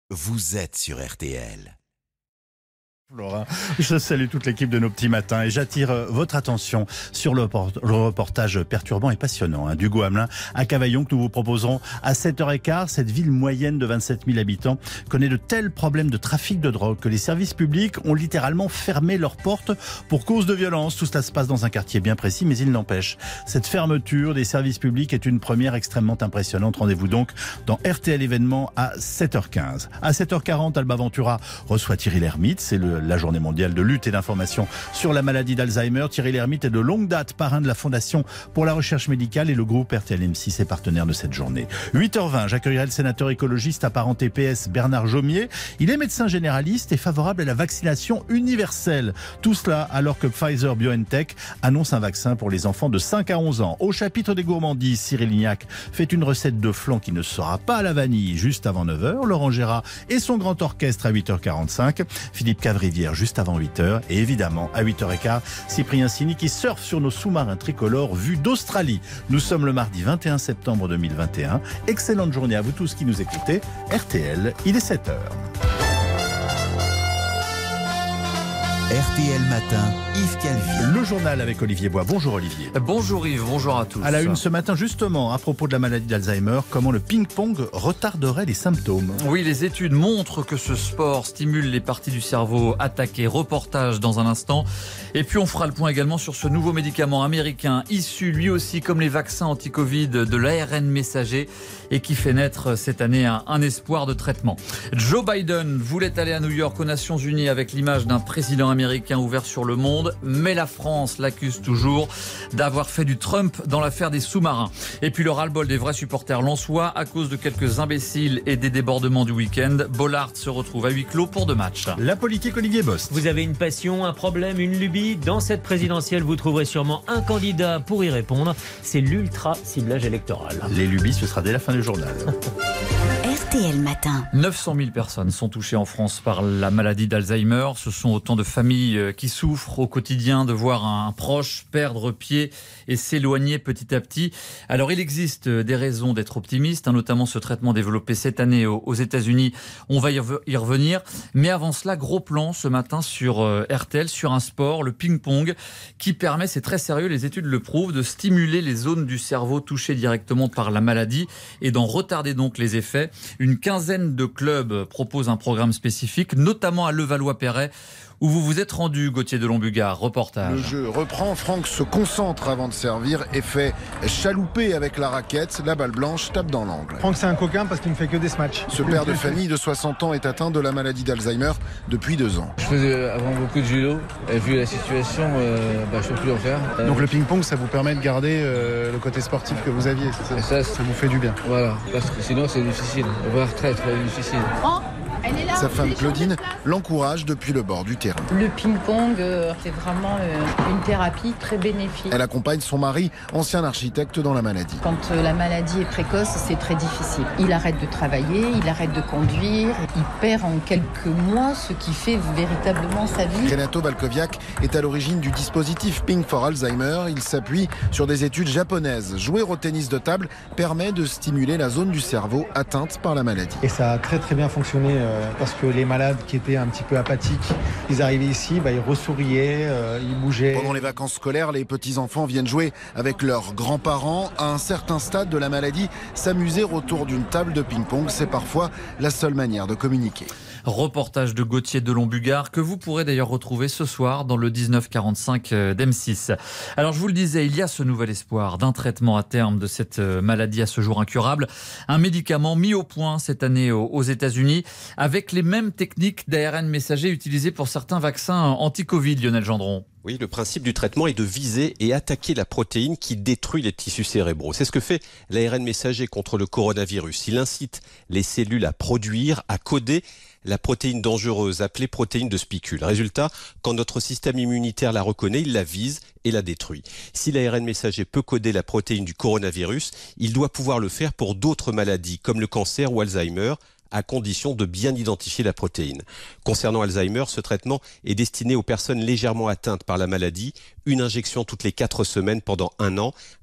vous êtes sur RTL. Laura, je salue toute l'équipe de nos petits matins et j'attire votre attention sur le reportage perturbant et passionnant d'Hugo Hamelin à Cavaillon que nous vous proposerons à 7h15. Cette ville moyenne de 27 000 habitants connaît de tels problèmes de trafic de drogue que les services publics ont littéralement fermé leurs portes pour cause de violence. Tout cela se passe dans un quartier bien précis, mais il n'empêche. Cette fermeture des services publics est une première extrêmement impressionnante. Rendez-vous donc dans RTL événement à 7h15. À 7h40, Alba Ventura reçoit Thierry Lhermitte. C'est la journée mondiale de lutte et d'information sur la maladie d'Alzheimer. Thierry Lhermitte est de longue date parrain de la Fondation pour la recherche médicale et le groupe RTL M6 est partenaire de cette journée. 8h20, j'accueillerai le sénateur écologiste apparenté PS Bernard Jomier. Il est médecin généraliste et favorable à la vaccination universelle. Tout cela alors que Pfizer-BioNTech annonce un vaccin pour les enfants de 5 à 11 ans. Au chapitre des gourmandises, Cyril Lignac fait une recette de flan qui ne sera pas à la vanille juste avant 9h. Laurent Gérard et son grand orchestre à 8h45. Philippe Cavrivière juste avant 8h. Et évidemment, à 8h15, Cyprien Sini qui surfe sur nos sous-marins tricolores vus d'Australie. Nous sommes le mardi 21 septembre 2021. Excellente journée à vous tous qui nous écoutez. RTL, il est 7h. RTL Matin, Yves Calvi. Le journal avec Olivier Bois. Bonjour Olivier. Bonjour Yves, bonjour à tous. À la une ce matin, justement, à propos de la maladie d'Alzheimer, comment le ping-pong retarderait les symptômes. Oui, les études montrent que ce sport stimule les parties du cerveau attaquées. Reportage dans un instant. Et puis on fera le point également sur ce nouveau médicament américain, issu lui aussi comme les vaccins anti-Covid de l'ARN messager et qui fait naître cette année un espoir de traitement. Joe Biden voulait aller à New York aux Nations Unies avec l'image d'un président américain ouvert sur le monde, mais la France l'accuse toujours d'avoir fait du Trump dans l'affaire des sous-marins. Et puis le ras-le-bol des vrais supporters lensois à cause de quelques imbéciles et des débordements du week-end. Bollard se retrouve à huis clos pour 2 matchs. La politique, Olivier Bost. Vous avez une passion, un problème, une lubie. Dans cette présidentielle, vous trouverez sûrement un candidat pour y répondre. C'est l'ultra ciblage électoral. Les lubies, ce sera dès la fin du journal. RTL Matin. 900 000 personnes sont touchées en France par la maladie d'Alzheimer. Ce sont autant de familles qui souffrent au quotidien de voir un proche perdre pied et s'éloigner petit à petit. Alors il existe des raisons d'être optimiste, notamment ce traitement développé cette année aux États-Unis. On va y revenir. Mais avant cela, gros plan ce matin sur RTL, sur un sport, le ping-pong, qui permet, c'est très sérieux, les études le prouvent, de stimuler les zones du cerveau touchées directement par la maladie et d'en retarder donc les effets. Une quinzaine de clubs proposent un programme spécifique, notamment à Levallois-Perret, où vous vous êtes rendu, Gauthier de Lombugard. Reportage. Le jeu reprend, Franck se concentre avant de servir et fait chalouper avec la raquette. La balle blanche tape dans l'angle. Franck, c'est un coquin parce qu'il ne fait que des smatchs. Ce père de famille de 60 ans est atteint de la maladie d'Alzheimer depuis 2 ans. Je faisais avant beaucoup de judo et vu la situation, je ne peux plus en faire. Donc le ping-pong, ça vous permet de garder le côté sportif que vous aviez, c'est ça? Ça vous fait du bien. Voilà, parce que sinon c'est difficile. On va très difficile. Sa femme Claudine l'encourage depuis le bord du terrain. Le ping-pong, c'est vraiment une thérapie très bénéfique. Elle accompagne son mari, ancien architecte dans la maladie. Quand la maladie est précoce, c'est très difficile. Il arrête de travailler, il arrête de conduire, il perd en quelques mois ce qui fait véritablement sa vie. Renato Balkoviak est à l'origine du dispositif Ping for Alzheimer. Il s'appuie sur des études japonaises. Jouer au tennis de table permet de stimuler la zone du cerveau atteinte par la maladie. Et ça a très très bien fonctionné parce que les malades qui étaient un petit peu apathiques, ils arrivaient ici, ils ressouriaient, ils bougeaient. Pendant les vacances scolaires, les petits-enfants viennent jouer avec leurs grands-parents. À un certain stade de la maladie, s'amuser autour d'une table de ping-pong, c'est parfois la seule manière de communiquer. Reportage de Gauthier de Lombugard que vous pourrez d'ailleurs retrouver ce soir dans le 1945 d'M6. Alors je vous le disais, il y a ce nouvel espoir d'un traitement à terme de cette maladie à ce jour incurable. Un médicament mis au point cette année aux États-Unis avec les mêmes techniques d'ARN messager utilisées pour certains vaccins anti-Covid, Lionel Gendron. Oui, le principe du traitement est de viser et attaquer la protéine qui détruit les tissus cérébraux. C'est ce que fait l'ARN messager contre le coronavirus. Il incite les cellules à produire, à coder la protéine dangereuse appelée protéine de spicule. Résultat, quand notre système immunitaire la reconnaît, il la vise et la détruit. Si l'ARN messager peut coder la protéine du coronavirus, il doit pouvoir le faire pour d'autres maladies comme le cancer ou Alzheimer, à condition de bien identifier la protéine. Concernant Alzheimer, ce traitement est destiné aux personnes légèrement atteintes par la maladie, une injection toutes les 4 semaines pendant 1 an,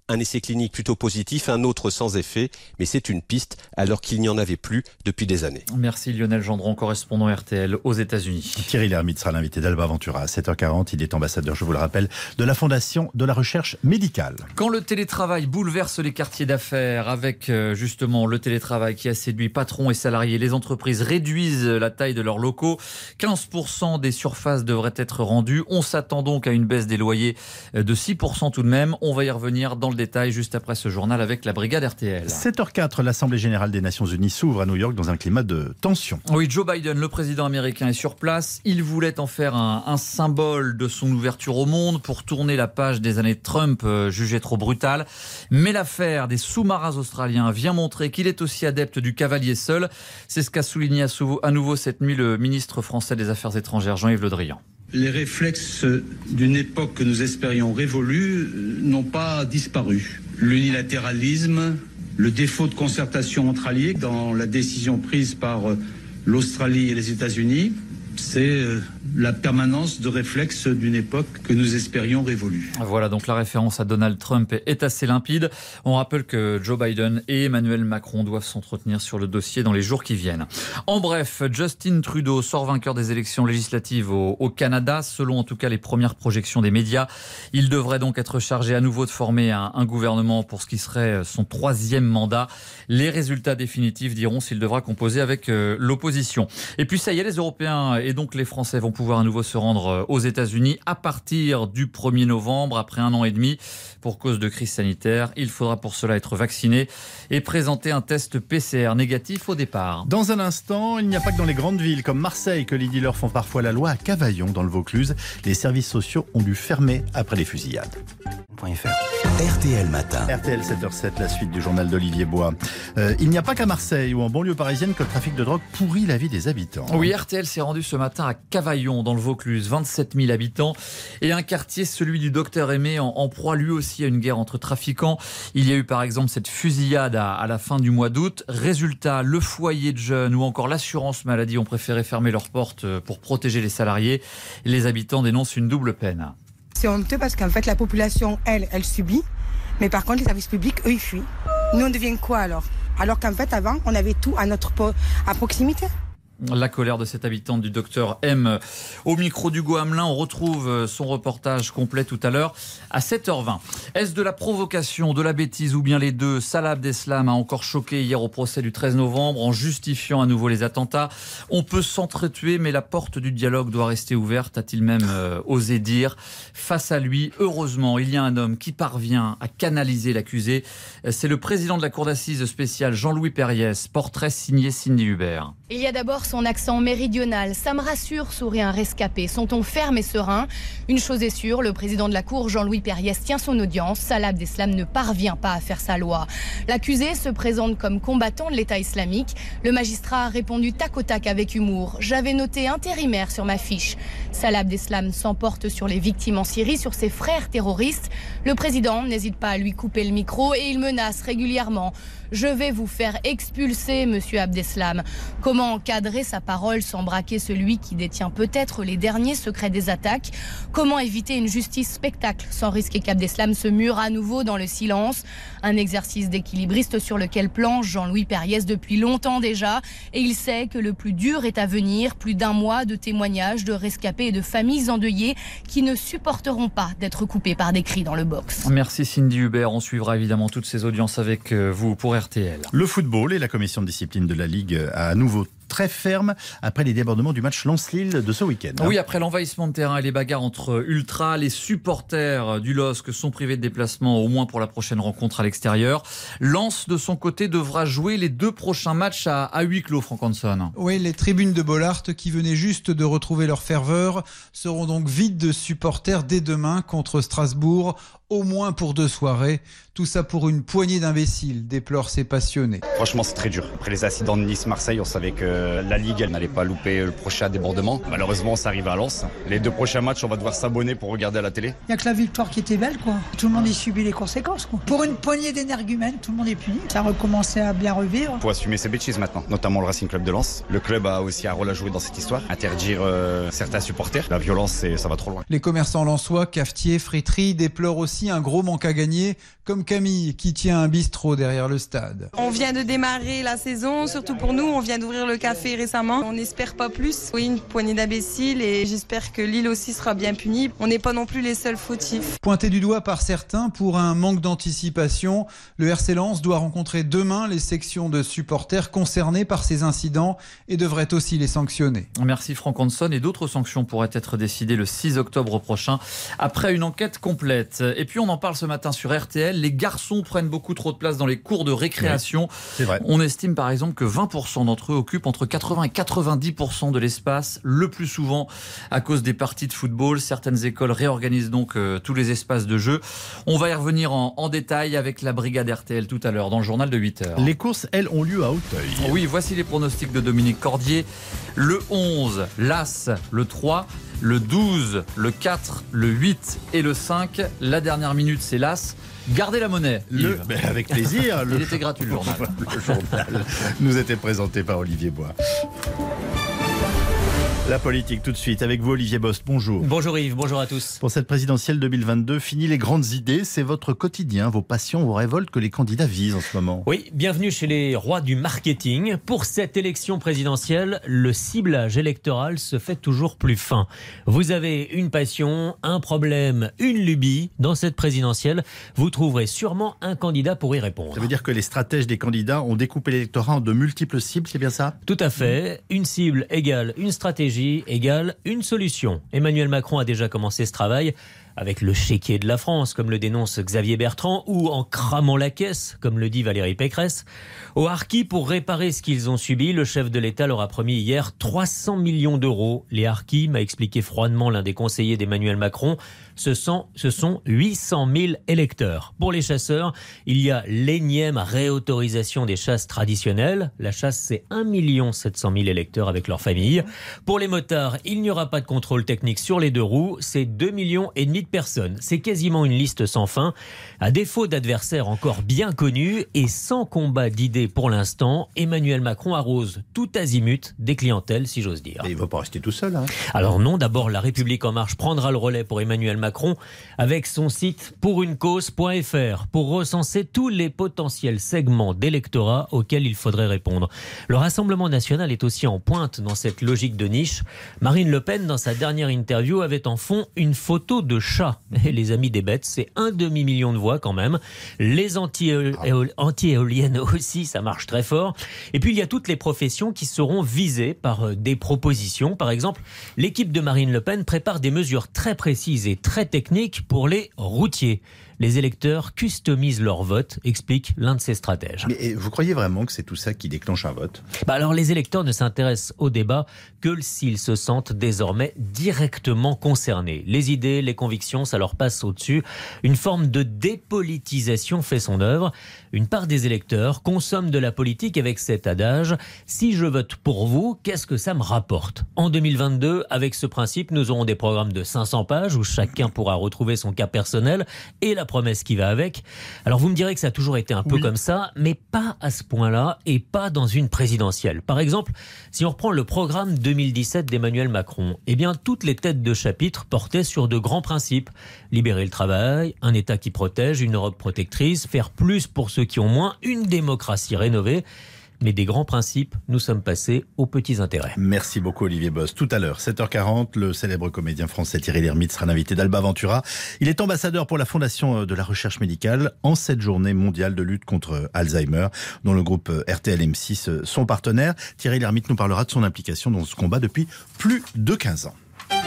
Un essai clinique plutôt positif, un autre sans effet, mais c'est une piste alors qu'il n'y en avait plus depuis des années. Merci Lionel Gendron, correspondant RTL aux États-Unis. Thierry Lhermitte sera l'invité d'Alba Ventura à 7h40. Il est ambassadeur, je vous le rappelle, de la Fondation de la Recherche Médicale. Quand le télétravail bouleverse les quartiers d'affaires, avec justement le télétravail qui a séduit patrons et salariés, les entreprises réduisent la taille de leurs locaux. 15% des surfaces devraient être rendues. On s'attend donc à une baisse des loyers de 6% tout de même. On va y revenir dans le détail juste après ce journal avec la brigade RTL. 7h04, l'Assemblée Générale des Nations Unies s'ouvre à New York dans un climat de tension. Oui, Joe Biden, le président américain, est sur place. Il voulait en faire un symbole de son ouverture au monde pour tourner la page des années Trump jugées trop brutales. Mais l'affaire des sous-marins australiens vient montrer qu'il est aussi adepte du cavalier seul. C'est ce qu'a souligné à nouveau cette nuit le ministre français des Affaires étrangères, Jean-Yves Le Drian. Les réflexes d'une époque que nous espérions révolue n'ont pas disparu. L'unilatéralisme, le défaut de concertation entre alliés dans la décision prise par l'Australie et les États-Unis, c'est la permanence de réflexes d'une époque que nous espérions révolue. Voilà, donc la référence à Donald Trump est assez limpide. On rappelle que Joe Biden et Emmanuel Macron doivent s'entretenir sur le dossier dans les jours qui viennent. En bref, Justin Trudeau sort vainqueur des élections législatives au Canada, selon en tout cas les premières projections des médias. Il devrait donc être chargé à nouveau de former un gouvernement pour ce qui serait son 3e mandat. Les résultats définitifs diront s'il devra composer avec l'opposition. Et puis ça y est, les Européens et donc les Français vont pouvoir à nouveau se rendre aux États-Unis à partir du 1er novembre, après 1 an et demi. Pour cause de crise sanitaire, il faudra pour cela être vacciné et présenter un test PCR négatif au départ. Dans un instant, il n'y a pas que dans les grandes villes comme Marseille que les dealers font parfois la loi. À Cavaillon, dans le Vaucluse, les services sociaux ont dû fermer après les fusillades. RTL Matin. RTL 7h07, la suite du journal d'Olivier Bois. Il n'y a pas qu'à Marseille ou en banlieue parisienne que le trafic de drogue pourrit la vie des habitants. Oui, RTL s'est rendu ce matin à Cavaillon, dans le Vaucluse, 27 000 habitants, et un quartier, celui du Docteur Aimé, en proie lui aussi à une guerre entre trafiquants. Il y a eu par exemple cette fusillade à la fin du mois d'août. Résultat, le foyer de jeunes ou encore l'assurance maladie ont préféré fermer leurs portes pour protéger les salariés. Les habitants dénoncent une double peine. C'est honteux parce qu'en fait la population, elle subit, mais par contre les services publics, eux, ils fuient. Nous on devient quoi alors ? Alors qu'en fait avant, on avait tout à proximité. La colère de cette habitante du Docteur M. Au micro d'Hugo Hamelin, on retrouve son reportage complet tout à l'heure à 7h20. Est-ce de la provocation, de la bêtise ou bien les deux ? Salah Abdeslam a encore choqué hier au procès du 13 novembre en justifiant à nouveau les attentats. On peut s'entretuer, mais la porte du dialogue doit rester ouverte, a-t-il même osé dire. Face à lui, heureusement, il y a un homme qui parvient à canaliser l'accusé. C'est le président de la cour d'assises spéciale, Jean-Louis Perriès. Portrait signé Cindy Hubert. Il y a d'abord son accent méridional. Ça me rassure, sourit un rescapé. Son ton ferme et serein. Une chose est sûre, le président de la Cour, Jean-Louis Perriès, tient son audience. Salah Abdeslam ne parvient pas à faire sa loi. L'accusé se présente comme combattant de l'État islamique. Le magistrat a répondu tac au tac avec humour. J'avais noté intérimaire sur ma fiche. Salah Abdeslam s'emporte sur les victimes en Syrie, sur ses frères terroristes. Le président n'hésite pas à lui couper le micro et il menace régulièrement. Je vais vous faire expulser, monsieur Abdeslam. Comment encadrer sa parole sans braquer celui qui détient peut-être les derniers secrets des attaques ? Comment éviter une justice spectacle sans risquer qu'Abdeslam se mure à nouveau dans le silence ? Un exercice d'équilibriste sur lequel planche Jean-Louis Perriès depuis longtemps déjà. Et il sait que le plus dur est à venir. Plus d'1 mois de témoignages de rescapés et de familles endeuillées qui ne supporteront pas d'être coupés par des cris dans le box. Merci Cindy Hubert. On suivra évidemment toutes ces audiences avec vous pour RTL. Le football et la commission de discipline de la Ligue a à nouveau très ferme après les débordements du match Lens-Lille de ce week-end. Oui, après l'envahissement de terrain et les bagarres entre ultras, les supporters du LOSC sont privés de déplacement au moins pour la prochaine rencontre à l'extérieur. Lens, de son côté, devra jouer les 2 prochains matchs à huis clos, Franck Hanson. Oui, les tribunes de Bollaert, qui venaient juste de retrouver leur ferveur, seront donc vides de supporters dès demain contre Strasbourg, au moins pour 2 soirées. Tout ça pour une poignée d'imbéciles, déplorent ces passionnés. Franchement, c'est très dur. Après les accidents de Nice-Marseille, on savait que la Ligue, elle n'allait pas louper le prochain débordement. Malheureusement, ça arrive à Lens. Les 2 prochains matchs, on va devoir s'abonner pour regarder à la télé. Il n'y a que la victoire qui était belle, quoi. Tout le monde y subit les conséquences, quoi. Pour une poignée d'énergumènes, tout le monde est puni. Ça a recommencé à bien revivre. Il faut assumer ses bêtises maintenant, notamment le Racing Club de Lens. Le club a aussi un rôle à jouer dans cette histoire. Interdire certains supporters. La violence, ça va trop loin. Les commerçants lensois, cafetiers, friteries déplorent aussi aussi un gros manque à gagner, comme Camille qui tient un bistrot derrière le stade. On vient de démarrer la saison, surtout pour nous, on vient d'ouvrir le café récemment. On n'espère pas plus. Oui, une poignée d'imbéciles et j'espère que Lille aussi sera bien punie. On n'est pas non plus les seuls fautifs. Pointé du doigt par certains pour un manque d'anticipation, le RC Lens doit rencontrer demain les sections de supporters concernés par ces incidents et devrait aussi les sanctionner. Merci Franck Hanson. Et d'autres sanctions pourraient être décidées le 6 octobre prochain après une enquête complète. Et puis on en parle ce matin sur RTL. Les garçons prennent beaucoup trop de place dans les cours de récréation. Oui, c'est vrai. On estime par exemple que 20% d'entre eux occupent entre 80 et 90% de l'espace, le plus souvent à cause des parties de football. Certaines écoles réorganisent donc tous les espaces de jeu. On va y revenir en détail avec la brigade RTL tout à l'heure dans le journal de 8h. Les courses, elles, ont lieu à Auteuil. Oui, voici les pronostics de Dominique Cordier. Le 11, l'As, le 3, le 12, le 4, le 8 et le 5. La dernière minute, c'est l'As. Gardez la monnaie, Yves. Avec plaisir. Il était gratuit, le journal. Le journal nous était présenté par Olivier Bois. La politique tout de suite avec vous Olivier Bost, bonjour. Bonjour Yves, bonjour à tous. Pour cette présidentielle 2022, fini les grandes idées, c'est votre quotidien, vos passions, vos révoltes que les candidats visent en ce moment. Oui, bienvenue chez les rois du marketing. Pour cette élection présidentielle, le ciblage électoral se fait toujours plus fin. Vous avez une passion, un problème, une lubie. Dans cette présidentielle, vous trouverez sûrement un candidat pour y répondre. Ça veut dire que les stratèges des candidats ont découpé l'électorat en de multiples cibles, c'est bien ça ? Tout à fait. Une cible égale une stratégie égale une solution. Emmanuel Macron a déjà commencé ce travail avec le chéquier de la France, comme le dénonce Xavier Bertrand, ou en cramant la caisse, comme le dit Valérie Pécresse. Aux harkis, pour réparer ce qu'ils ont subi, le chef de l'État leur a promis hier 300 millions d'euros. Les harkis, m'a expliqué froidement l'un des conseillers d'Emmanuel Macron, ce sont 800 000 électeurs. Pour les chasseurs, il y a l'énième réautorisation des chasses traditionnelles. La chasse, c'est 1 700 000 électeurs avec leur famille. Pour les motards, il n'y aura pas de contrôle technique sur les deux roues. C'est 2,5 millions de personnes. C'est quasiment une liste sans fin. À défaut d'adversaires encore bien connus et sans combat d'idées pour l'instant, Emmanuel Macron arrose tout azimut des clientèles, si j'ose dire. Et il ne va pas rester tout seul. Alors non, d'abord La République En Marche prendra le relais pour Emmanuel Macron avec son site pouruneCause.fr pour recenser tous les potentiels segments d'électorat auxquels il faudrait répondre. Le Rassemblement national est aussi en pointe dans cette logique de niche. Marine Le Pen, dans sa dernière interview, avait en fond une photo de chat. Et les amis des bêtes, c'est 1 demi-million de voix quand même. Les anti-éoliennes aussi, ça marche très fort. Et puis il y a toutes les professions qui seront visées par des propositions. Par exemple, l'équipe de Marine Le Pen prépare des mesures très précises et très techniques pour les routiers. Les électeurs customisent leur vote, explique l'un de ses stratèges. Mais vous croyez vraiment que c'est tout ça qui déclenche un vote ? Alors les électeurs ne s'intéressent au débat que s'ils se sentent désormais directement concernés. Les idées, les convictions, ça leur passe au-dessus. Une forme de dépolitisation fait son œuvre. Une part des électeurs consomme de la politique avec cet adage « Si je vote pour vous, qu'est-ce que ça me rapporte ?» En 2022, avec ce principe, nous aurons des programmes de 500 pages où chacun pourra retrouver son cas personnel et la promesse qui va avec. Alors vous me direz que ça a toujours été un peu comme ça, mais pas à ce point-là et pas dans une présidentielle. Par exemple, si on reprend le programme 2017 d'Emmanuel Macron, eh bien toutes les têtes de chapitre portaient sur de grands principes. Libérer le travail, un État qui protège, une Europe protectrice, faire plus pour ceux qui ont moins, une démocratie rénovée. Mais des grands principes, nous sommes passés aux petits intérêts. Merci beaucoup Olivier Bost. Tout à l'heure, 7h40, le célèbre comédien français Thierry Lhermitte sera l'invité d'Alba Ventura. Il est ambassadeur pour la Fondation de la Recherche Médicale en cette journée mondiale de lutte contre Alzheimer, dont le groupe RTL M6 sont partenaires. Thierry Lhermitte nous parlera de son implication dans ce combat depuis plus de 15 ans.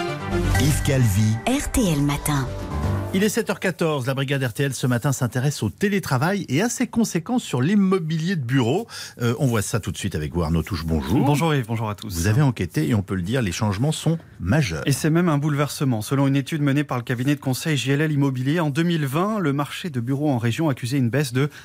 Yves Calvi. RTL Matin. Il est 7h14, la brigade RTL ce matin s'intéresse au télétravail et à ses conséquences sur l'immobilier de bureau. On voit ça tout de suite avec vous, Arnaud Touche, bonjour. Bonjour Yves, bonjour à tous. Vous avez enquêté et on peut le dire, les changements sont majeurs. Et c'est même un bouleversement. Selon une étude menée par le cabinet de conseil JLL Immobilier, en 2020, le marché de bureaux en région accusait une baisse de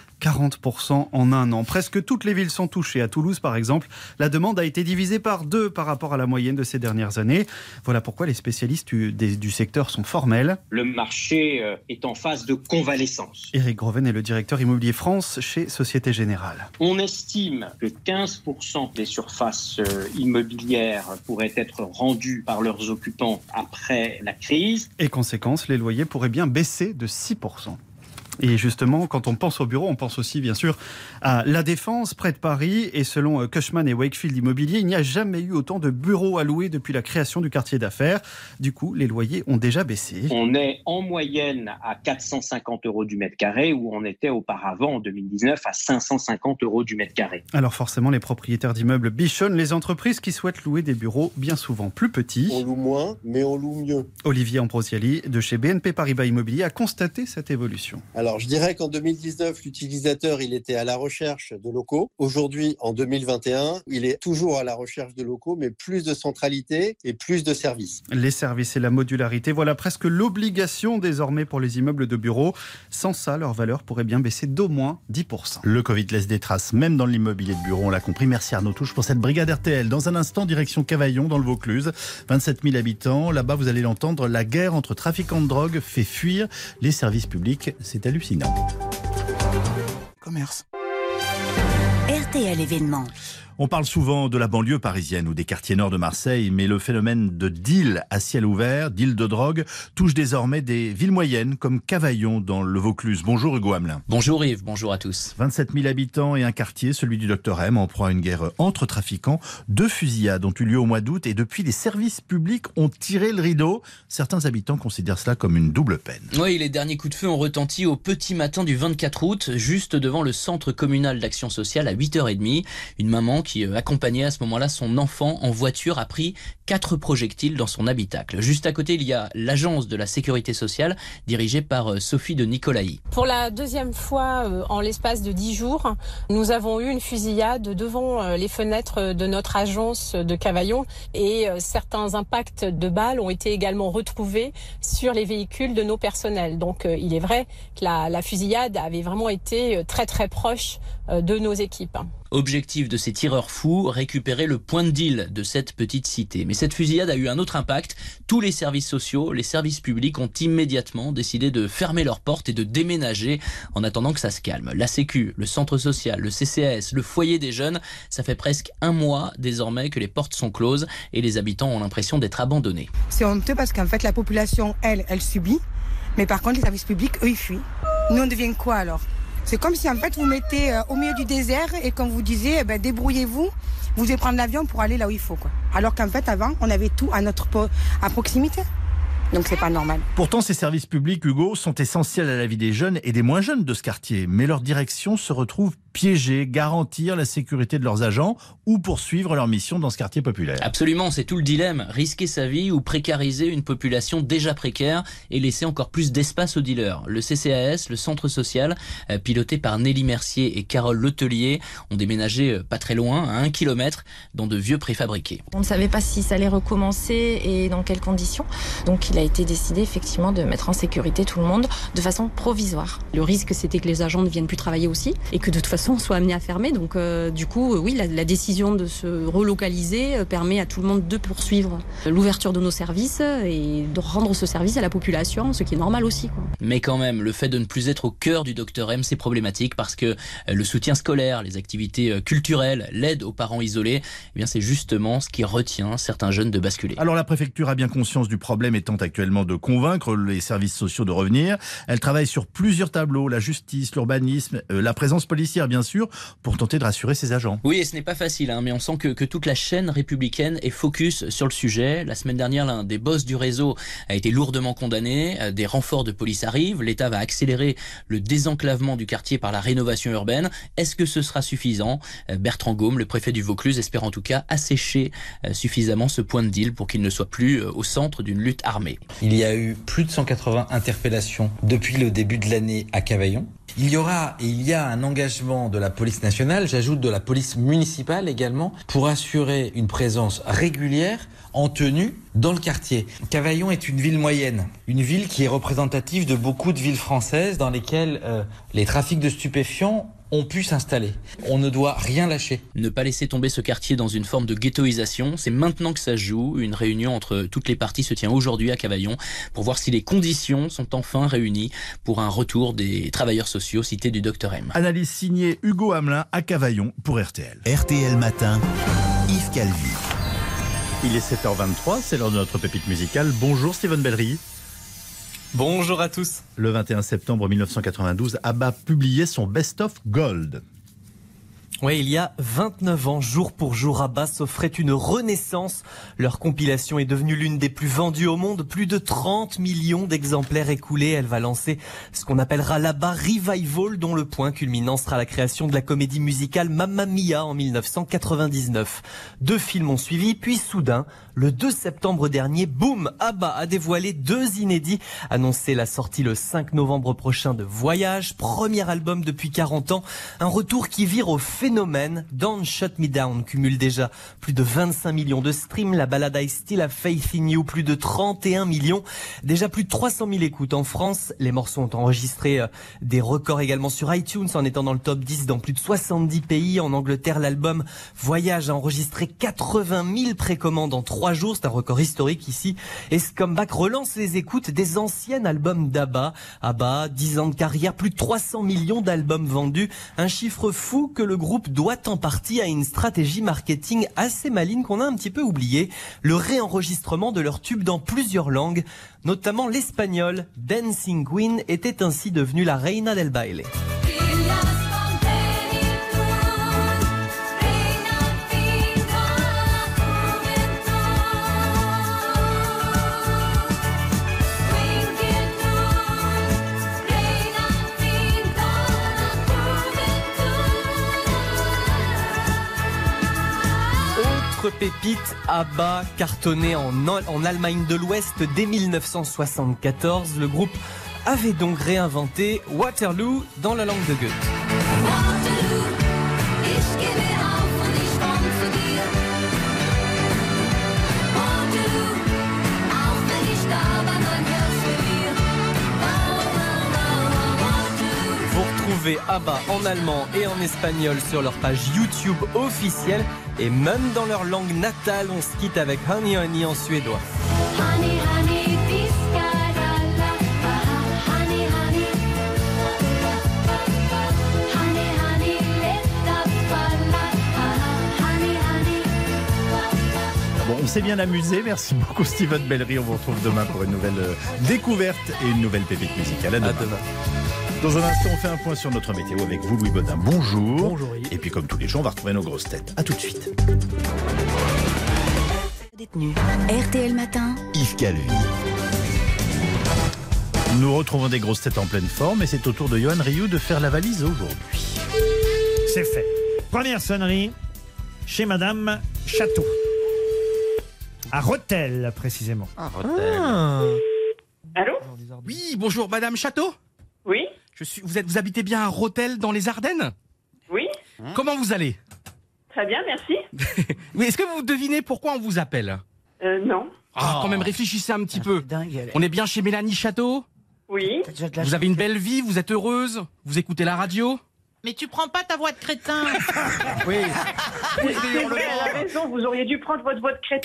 40% en un an. Presque toutes les villes sont touchées. À Toulouse, par exemple, la demande a été divisée par 2 par rapport à la moyenne de ces dernières années. Voilà pourquoi les spécialistes du secteur sont formels. Le marché marché est en phase de convalescence. Éric Groven est le directeur immobilier France chez Société Générale. On estime que 15% des surfaces immobilières pourraient être rendues par leurs occupants après la crise. Et conséquence, les loyers pourraient bien baisser de 6%. Et justement, quand on pense au bureau, on pense aussi bien sûr à La Défense, près de Paris. Et selon Cushman et Wakefield Immobilier, il n'y a jamais eu autant de bureaux à louer depuis la création du quartier d'affaires. Du coup, les loyers ont déjà baissé. On est en moyenne à 450 € du mètre carré, où on était auparavant en 2019 à 550 € du mètre carré. Alors forcément, les propriétaires d'immeubles bichonnent les entreprises qui souhaitent louer des bureaux bien souvent plus petits. On loue moins, mais on loue mieux. Olivier Ambrosiali de chez BNP Paribas Immobilier a constaté cette évolution. Alors, je dirais qu'en 2019, l'utilisateur, il était à la recherche de locaux. Aujourd'hui, en 2021, il est toujours à la recherche de locaux, mais plus de centralité et plus de services. Les services et la modularité, voilà presque l'obligation désormais pour les immeubles de bureaux. Sans ça, leur valeur pourrait bien baisser d'au moins 10%. Le Covid laisse des traces, même dans l'immobilier de bureau, on l'a compris. Merci Arnaud Touche pour cette brigade RTL. Dans un instant, direction Cavaillon, dans le Vaucluse. 27 000 habitants. Là-bas, vous allez l'entendre, la guerre entre trafiquants de drogue fait fuir les services publics. C'est hallucinant. Commerce. RTL événement. On parle souvent de la banlieue parisienne ou des quartiers nord de Marseille, mais le phénomène de deal à ciel ouvert, deal de drogue, touche désormais des villes moyennes comme Cavaillon dans le Vaucluse. Bonjour Hugo Hamelin. Bonjour Yves, bonjour à tous. 27 000 habitants et un quartier, celui du Dr M, en proie à une guerre entre trafiquants. 2 fusillades ont eu lieu au mois d'août et depuis les services publics ont tiré le rideau. Certains habitants considèrent cela comme une double peine. Oui, les derniers coups de feu ont retenti au petit matin du 24 août, juste devant le centre communal d'action sociale à 8h30. Une maman qui accompagnait à ce moment-là son enfant en voiture a pris 4 projectiles dans son habitacle. Juste à côté, il y a l'agence de la sécurité sociale dirigée par Sophie de Nicolaï. Pour la deuxième fois en l'espace de 10 jours, nous avons eu une fusillade devant les fenêtres de notre agence de Cavaillon et certains impacts de balles ont été également retrouvés sur les véhicules de nos personnels. Donc il est vrai que la fusillade avait vraiment été très très proche de nos équipes. Objectif de ces tireurs fous, récupérer le point de deal de cette petite cité. Mais cette fusillade a eu un autre impact. Tous les services sociaux, les services publics ont immédiatement décidé de fermer leurs portes et de déménager en attendant que ça se calme. La Sécu, le centre social, le CCAS, le foyer des jeunes, ça fait presque un mois désormais que les portes sont closes et les habitants ont l'impression d'être abandonnés. C'est honteux parce qu'en fait la population, elle subit, mais par contre les services publics, eux, ils fuient. Nous on devient quoi alors ? C'est comme si en fait vous mettez au milieu du désert et qu'on vous disait débrouillez-vous, vous devez prendre l'avion pour aller là où il faut, quoi. Alors qu'en fait avant on avait tout à proximité. Donc c'est pas normal. Pourtant, ces services publics, Hugo, sont essentiels à la vie des jeunes et des moins jeunes de ce quartier. Mais leur direction se retrouve piégée, garantir la sécurité de leurs agents ou poursuivre leur mission dans ce quartier populaire. Absolument, c'est tout le dilemme. Risquer sa vie ou précariser une population déjà précaire et laisser encore plus d'espace aux dealers. Le CCAS, le centre social, piloté par Nelly Mercier et Carole Letelier, ont déménagé pas très loin, à 1 kilomètre, dans de vieux préfabriqués. On ne savait pas si ça allait recommencer et dans quelles conditions. Donc il a été décidé effectivement de mettre en sécurité tout le monde de façon provisoire. Le risque, c'était que les agents ne viennent plus travailler aussi et que de toute façon on soit amené à fermer. Donc du coup, oui, la décision de se relocaliser permet à tout le monde de poursuivre l'ouverture de nos services et de rendre ce service à la population, ce qui est normal aussi, quoi. Mais quand même, le fait de ne plus être au cœur du Dr M, c'est problématique parce que le soutien scolaire, les activités culturelles, l'aide aux parents isolés, eh bien c'est justement ce qui retient certains jeunes de basculer. Alors la préfecture a bien conscience du problème étant actuellement de convaincre les services sociaux de revenir. Elle travaille sur plusieurs tableaux, la justice, l'urbanisme, la présence policière bien sûr, pour tenter de rassurer ses agents. Oui, et ce n'est pas facile, mais on sent que toute la chaîne républicaine est focus sur le sujet. La semaine dernière, l'un des boss du réseau a été lourdement condamné. Des renforts de police arrivent. L'État va accélérer le désenclavement du quartier par la rénovation urbaine. Est-ce que ce sera suffisant ? Bertrand Gaume, le préfet du Vaucluse, espère en tout cas assécher suffisamment ce point de deal pour qu'il ne soit plus au centre d'une lutte armée. Il y a eu plus de 180 interpellations depuis le début de l'année à Cavaillon. Il y a un engagement de la police nationale, j'ajoute de la police municipale également, pour assurer une présence régulière en tenue dans le quartier. Cavaillon est une ville moyenne, une ville qui est représentative de beaucoup de villes françaises dans lesquelles les trafics de stupéfiants ont pu s'installer. On ne doit rien lâcher. Ne pas laisser tomber ce quartier dans une forme de ghettoisation, c'est maintenant que ça se joue. Une réunion entre toutes les parties se tient aujourd'hui à Cavaillon pour voir si les conditions sont enfin réunies pour un retour des travailleurs sociaux, cité du Dr M. Analyse signée Hugo Hamelin à Cavaillon pour RTL. RTL Matin, Yves Calvi. Il est 7h23, c'est l'heure de notre pépite musicale. Bonjour Steven Bellery. Bonjour à tous. Le 21 septembre 1992, ABBA publiait son Best of Gold. Oui, il y a 29 ans, jour pour jour, ABBA s'offrait une renaissance. Leur compilation est devenue l'une des plus vendues au monde. Plus de 30 millions d'exemplaires écoulés. Elle va lancer ce qu'on appellera l'ABBA Revival, dont le point culminant sera la création de la comédie musicale Mamma Mia en 1999. 2 films ont suivi, puis soudain, le 2 septembre dernier, boum, ABBA a dévoilé 2 inédits. Annoncé la sortie le 5 novembre prochain de Voyage, premier album depuis 40 ans. Un retour qui vire au phénomène. Don't Shut Me Down cumule déjà plus de 25 millions de streams. La balade I Still Have Faith in You, plus de 31 millions. Déjà plus de 300 000 écoutes en France. Les morceaux ont enregistré des records également sur iTunes, en étant dans le top 10 dans plus de 70 pays. En Angleterre, l'album Voyage a enregistré 80 000 précommandes en 3 jours. C'est un record historique ici. Et ce comeback relance les écoutes des anciens albums d'ABBA. ABBA, 10 ans de carrière, plus de 300 millions d'albums vendus. Un chiffre fou que le groupe doit en partie à une stratégie marketing assez maligne qu'on a un petit peu oubliée. Le réenregistrement de leurs tubes dans plusieurs langues, notamment l'espagnol. Dancing Queen était ainsi devenue la Reina del Baile. Pépite, ABBA cartonné en Allemagne de l'Ouest dès 1974. Le groupe avait donc réinventé Waterloo dans la langue de Goethe. Trouvez ABBA en allemand et en espagnol sur leur page YouTube officielle, et même dans leur langue natale. On se quitte avec Honey Honey en suédois. Honey, honey, Bon, on s'est bien amusé. Merci beaucoup Steven Bellery. On vous retrouve demain pour une nouvelle découverte et une nouvelle pépite musicale. À demain. Dans un instant, on fait un point sur notre météo avec vous, Louis Baudin. Bonjour. Bonjour. Et puis, comme tous les jours, on va retrouver nos grosses têtes. À tout de suite. Détenu. RTL Matin. Yves Calvi. Nous retrouvons des grosses têtes en pleine forme et c'est au tour de Johan Rioux de faire la valise aujourd'hui. C'est fait. Première sonnerie chez Madame Château. À Rethel, précisément. Allô ? Oui, bonjour Madame Château. Oui. Vous habitez bien à Rethel dans les Ardennes ? Oui. Comment vous allez ? Très bien, merci. Mais est-ce que vous devinez pourquoi on vous appelle ? Non. Ah, quand même, réfléchissez un petit peu. On est bien chez Mélanie Château ? Oui. Vous avez une belle vie, vous êtes heureuse, vous écoutez la radio ? Mais tu prends pas ta voix de crétin. Oui. C'est vrai, elle a raison, vous auriez dû prendre votre voix de crétin.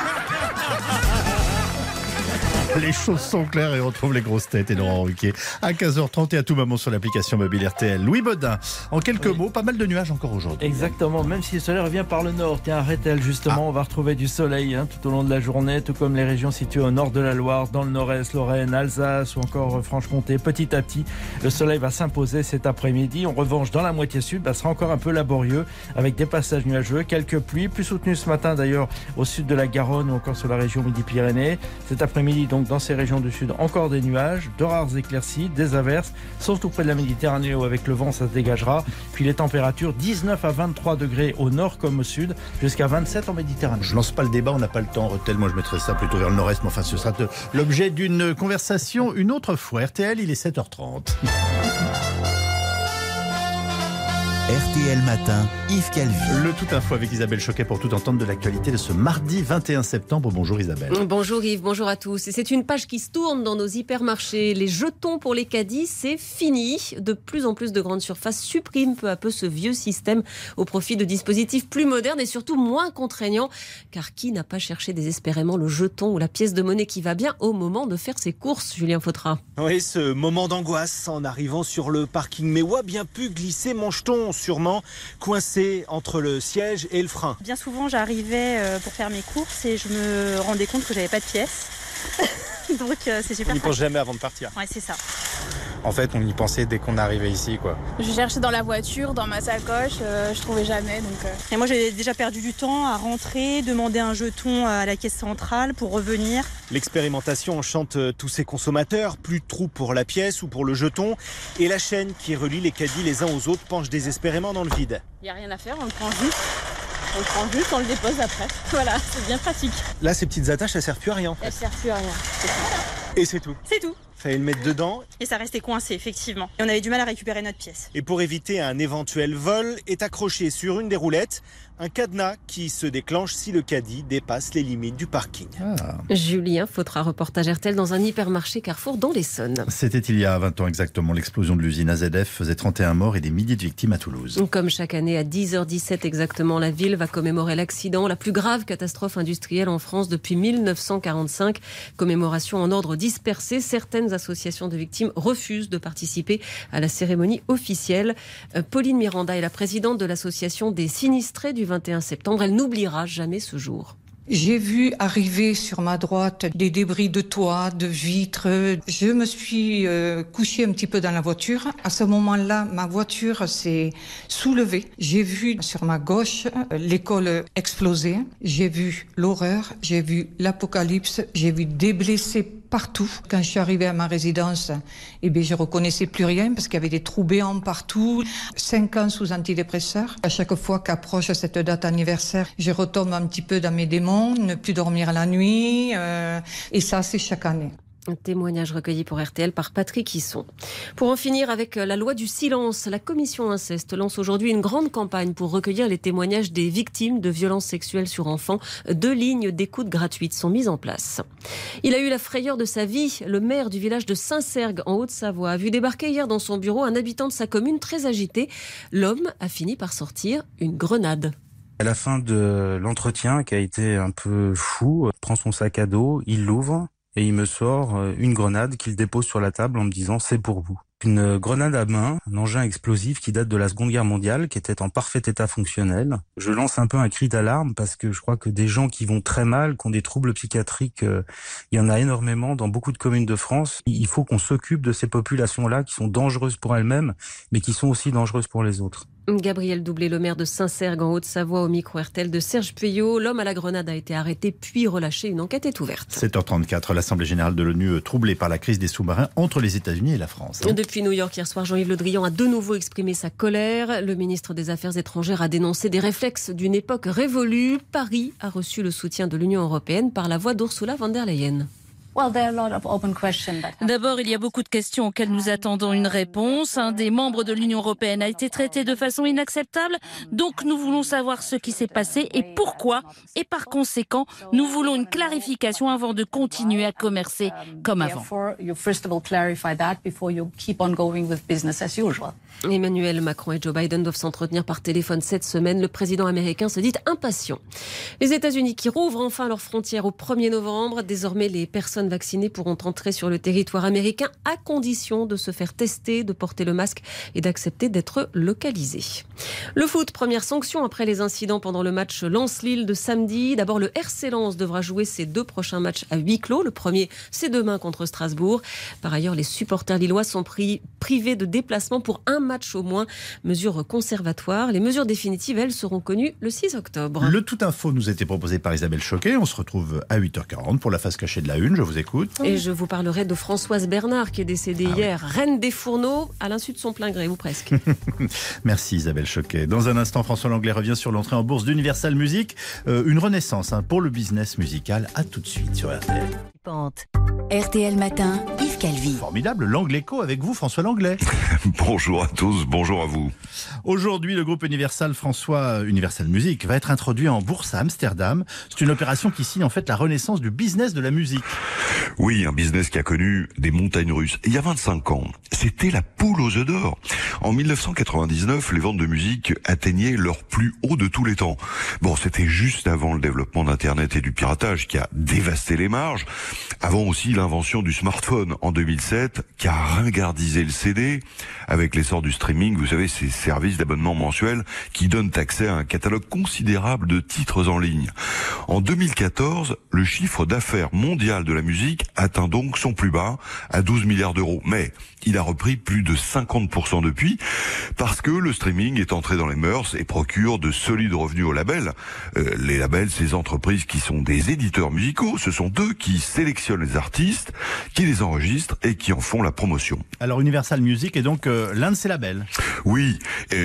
Les choses sont claires et on retrouve les grosses têtes et Laurent Ruquier à 15h30 et à tout moment sur l'application mobile RTL. Louis Baudin, en quelques mots, pas mal de nuages encore aujourd'hui. Exactement, même si le soleil revient par le nord. Tiens, à Rethel justement, on va retrouver du soleil tout au long de la journée, tout comme les régions situées au nord de la Loire, dans le nord-est, Lorraine, Alsace ou encore Franche-Comté. Petit à petit, le soleil va s'imposer cet après-midi. En revanche, dans la moitié sud, ça sera encore un peu laborieux avec des passages nuageux, quelques pluies, plus soutenues ce matin d'ailleurs au sud de la Garonne ou encore sur la région Midi-Pyrénées. Cet après-midi, donc dans ces régions du sud, encore des nuages, de rares éclaircies, des averses, surtout près de la Méditerranée où avec le vent ça se dégagera. Puis les températures 19 à 23 degrés au nord comme au sud, jusqu'à 27 en Méditerranée. Je lance pas le débat, on n'a pas le temps. RTL, moi je mettrais ça plutôt vers le nord-est, mais enfin ce sera l'objet d'une conversation une autre fois. RTL, il est 7h30. RTL Matin, Yves Calvi. Le tout info avec Isabelle Choquet pour tout entendre de l'actualité de ce mardi 21 septembre. Bonjour Isabelle. Bonjour Yves, bonjour à tous. Et c'est une page qui se tourne dans nos hypermarchés. Les jetons pour les caddies, c'est fini. De plus en plus de grandes surfaces suppriment peu à peu ce vieux système au profit de dispositifs plus modernes et surtout moins contraignants. Car qui n'a pas cherché désespérément le jeton ou la pièce de monnaie qui va bien au moment de faire ses courses, Julien Fautra? Oui, ce moment d'angoisse en arrivant sur le parking. Mais où a bien pu glisser mon jeton, sûrement coincé entre le siège et le frein? Bien souvent, j'arrivais pour faire mes courses et je me rendais compte que j'avais pas de pièces. Donc c'est super. On n'y pense jamais avant de partir. Ouais, c'est ça. En fait, on y pensait dès qu'on arrivait ici, quoi. Je cherchais dans la voiture, dans ma sacoche, je trouvais jamais. Et moi, j'ai déjà perdu du temps à rentrer, demander un jeton à la caisse centrale pour revenir. L'expérimentation enchante tous ces consommateurs, plus de trous pour la pièce ou pour le jeton. Et la chaîne qui relie les caddies les uns aux autres penche désespérément dans le vide. Il n'y a rien à faire, on le prend juste. On le dépose après. Voilà, c'est bien pratique. Là, ces petites attaches, elles servent plus à rien. Elles servent plus à rien. Et c'est tout. C'est tout. Fallait le mettre dedans. Et ça restait coincé, effectivement. Et on avait du mal à récupérer notre pièce. Et pour éviter un éventuel vol, est accroché sur une des roulettes un cadenas qui se déclenche si le caddie dépasse les limites du parking. Julien Fautra, reportage RTL dans un hypermarché Carrefour dans l'Essonne. C'était il y a 20 ans exactement. L'explosion de l'usine AZF faisait 31 morts et des milliers de victimes à Toulouse. Comme chaque année, à 10h17 exactement, la ville va commémorer l'accident, la plus grave catastrophe industrielle en France depuis 1945. Commémoration en ordre dispersé. Certaines associations de victimes refusent de participer à la cérémonie officielle. Pauline Miranda est la présidente de l'association des sinistrés du 21 septembre. Elle n'oubliera jamais ce jour. J'ai vu arriver sur ma droite des débris de toit, de vitres. Je me suis couchée un petit peu dans la voiture. À ce moment-là, ma voiture s'est soulevée. J'ai vu sur ma gauche l'école exploser. J'ai vu l'horreur, j'ai vu l'apocalypse, j'ai vu des blessés partout. Quand je suis arrivée à ma résidence, je reconnaissais plus rien parce qu'il y avait des trous béants partout. 5 ans sous antidépresseurs. À chaque fois qu'approche cette date anniversaire, je retombe un petit peu dans mes démons, ne plus dormir la nuit. Et ça, c'est chaque année. Un témoignage recueilli pour RTL par Patrick Hisson. Pour en finir avec la loi du silence, la commission inceste lance aujourd'hui une grande campagne pour recueillir les témoignages des victimes de violences sexuelles sur enfants. 2 lignes d'écoute gratuites sont mises en place. Il a eu la frayeur de sa vie. Le maire du village de Saint-Cergue en Haute-Savoie a vu débarquer hier dans son bureau un habitant de sa commune très agité. L'homme a fini par sortir une grenade. À la fin de l'entretien, qui a été un peu fou, il prend son sac à dos, il l'ouvre. Et il me sort une grenade qu'il dépose sur la table en me disant « c'est pour vous ». Une grenade à main, un engin explosif qui date de la Seconde Guerre mondiale, qui était en parfait état fonctionnel. Je lance un peu un cri d'alarme parce que je crois que des gens qui vont très mal, qui ont des troubles psychiatriques, il y en a énormément dans beaucoup de communes de France. Il faut qu'on s'occupe de ces populations-là qui sont dangereuses pour elles-mêmes, mais qui sont aussi dangereuses pour les autres. Gabriel Doublé, le maire de Saint-Cergue en Haute-Savoie, au micro RTL de Serge Puyot. L'homme à la grenade a été arrêté puis relâché. Une enquête est ouverte. 7h34, l'Assemblée générale de l'ONU troublée par la crise des sous-marins entre les États-Unis et la France. Depuis New York hier soir, Jean-Yves Le Drian a de nouveau exprimé sa colère. Le ministre des Affaires étrangères a dénoncé des réflexes d'une époque révolue. Paris a reçu le soutien de l'Union européenne par la voix d'Ursula von der Leyen. D'abord, il y a beaucoup de questions auxquelles nous attendons une réponse. Un des membres de l'Union européenne a été traité de façon inacceptable. Donc, nous voulons savoir ce qui s'est passé et pourquoi. Et par conséquent, nous voulons une clarification avant de continuer à commercer comme avant. Emmanuel Macron et Joe Biden doivent s'entretenir par téléphone cette semaine. Le président américain se dit impatient. Les États-Unis qui rouvrent enfin leurs frontières au 1er novembre. Désormais, les personnes vaccinées pourront entrer sur le territoire américain à condition de se faire tester, de porter le masque et d'accepter d'être localisés. Le foot, première sanction après les incidents pendant le match Lens-Lille de samedi. D'abord, le RC Lens devra jouer ses 2 prochains matchs à huis clos. Le premier, c'est demain contre Strasbourg. Par ailleurs, les supporters lillois sont privés de déplacement pour un match au moins. Mesure conservatoire. Les mesures définitives, elles, seront connues le 6 octobre. Le Tout Info nous a été proposé par Isabelle Choquet. On se retrouve à 8h40 pour la face cachée de la Une. Je vous écoute. Et je vous parlerai de Françoise Bernard qui est décédée hier, reine des fourneaux, à l'insu de son plein gré, ou presque. Merci Isabelle Choquet. Dans un instant, François Langlais revient sur l'entrée en bourse d'Universal Music. Une renaissance pour le business musical. À tout de suite sur RTL. RTL Matin, Yves Calvi. Formidable, l'Angleco avec vous, François Langlais. Bonjour à tous, bonjour à vous. Aujourd'hui, le groupe Universal Music va être introduit en bourse à Amsterdam. C'est une opération qui signe en fait la renaissance du business de la musique. Oui, un business qui a connu des montagnes russes. Il y a 25 ans, c'était la poule aux œufs d'or. En 1999, les ventes de musique atteignaient leur plus haut de tous les temps. Bon, c'était juste avant le développement d'Internet et du piratage qui a dévasté les marges. Avant aussi l'invention du smartphone en 2007 qui a ringardisé le CD avec l'essor du streaming, vous savez, ces services d'abonnement mensuel qui donnent accès à un catalogue considérable de titres en ligne. En 2014, le chiffre d'affaires mondial de la musique atteint donc son plus bas à 12 milliards d'euros. Mais il a repris plus de 50% depuis parce que le streaming est entré dans les mœurs et procure de solides revenus aux labels. Les labels, ces entreprises qui sont des éditeurs musicaux, ce sont eux qui sélectionnent les artistes, qui les enregistrent et qui en font la promotion. Alors Universal Music est donc l'un de ces labels. Oui,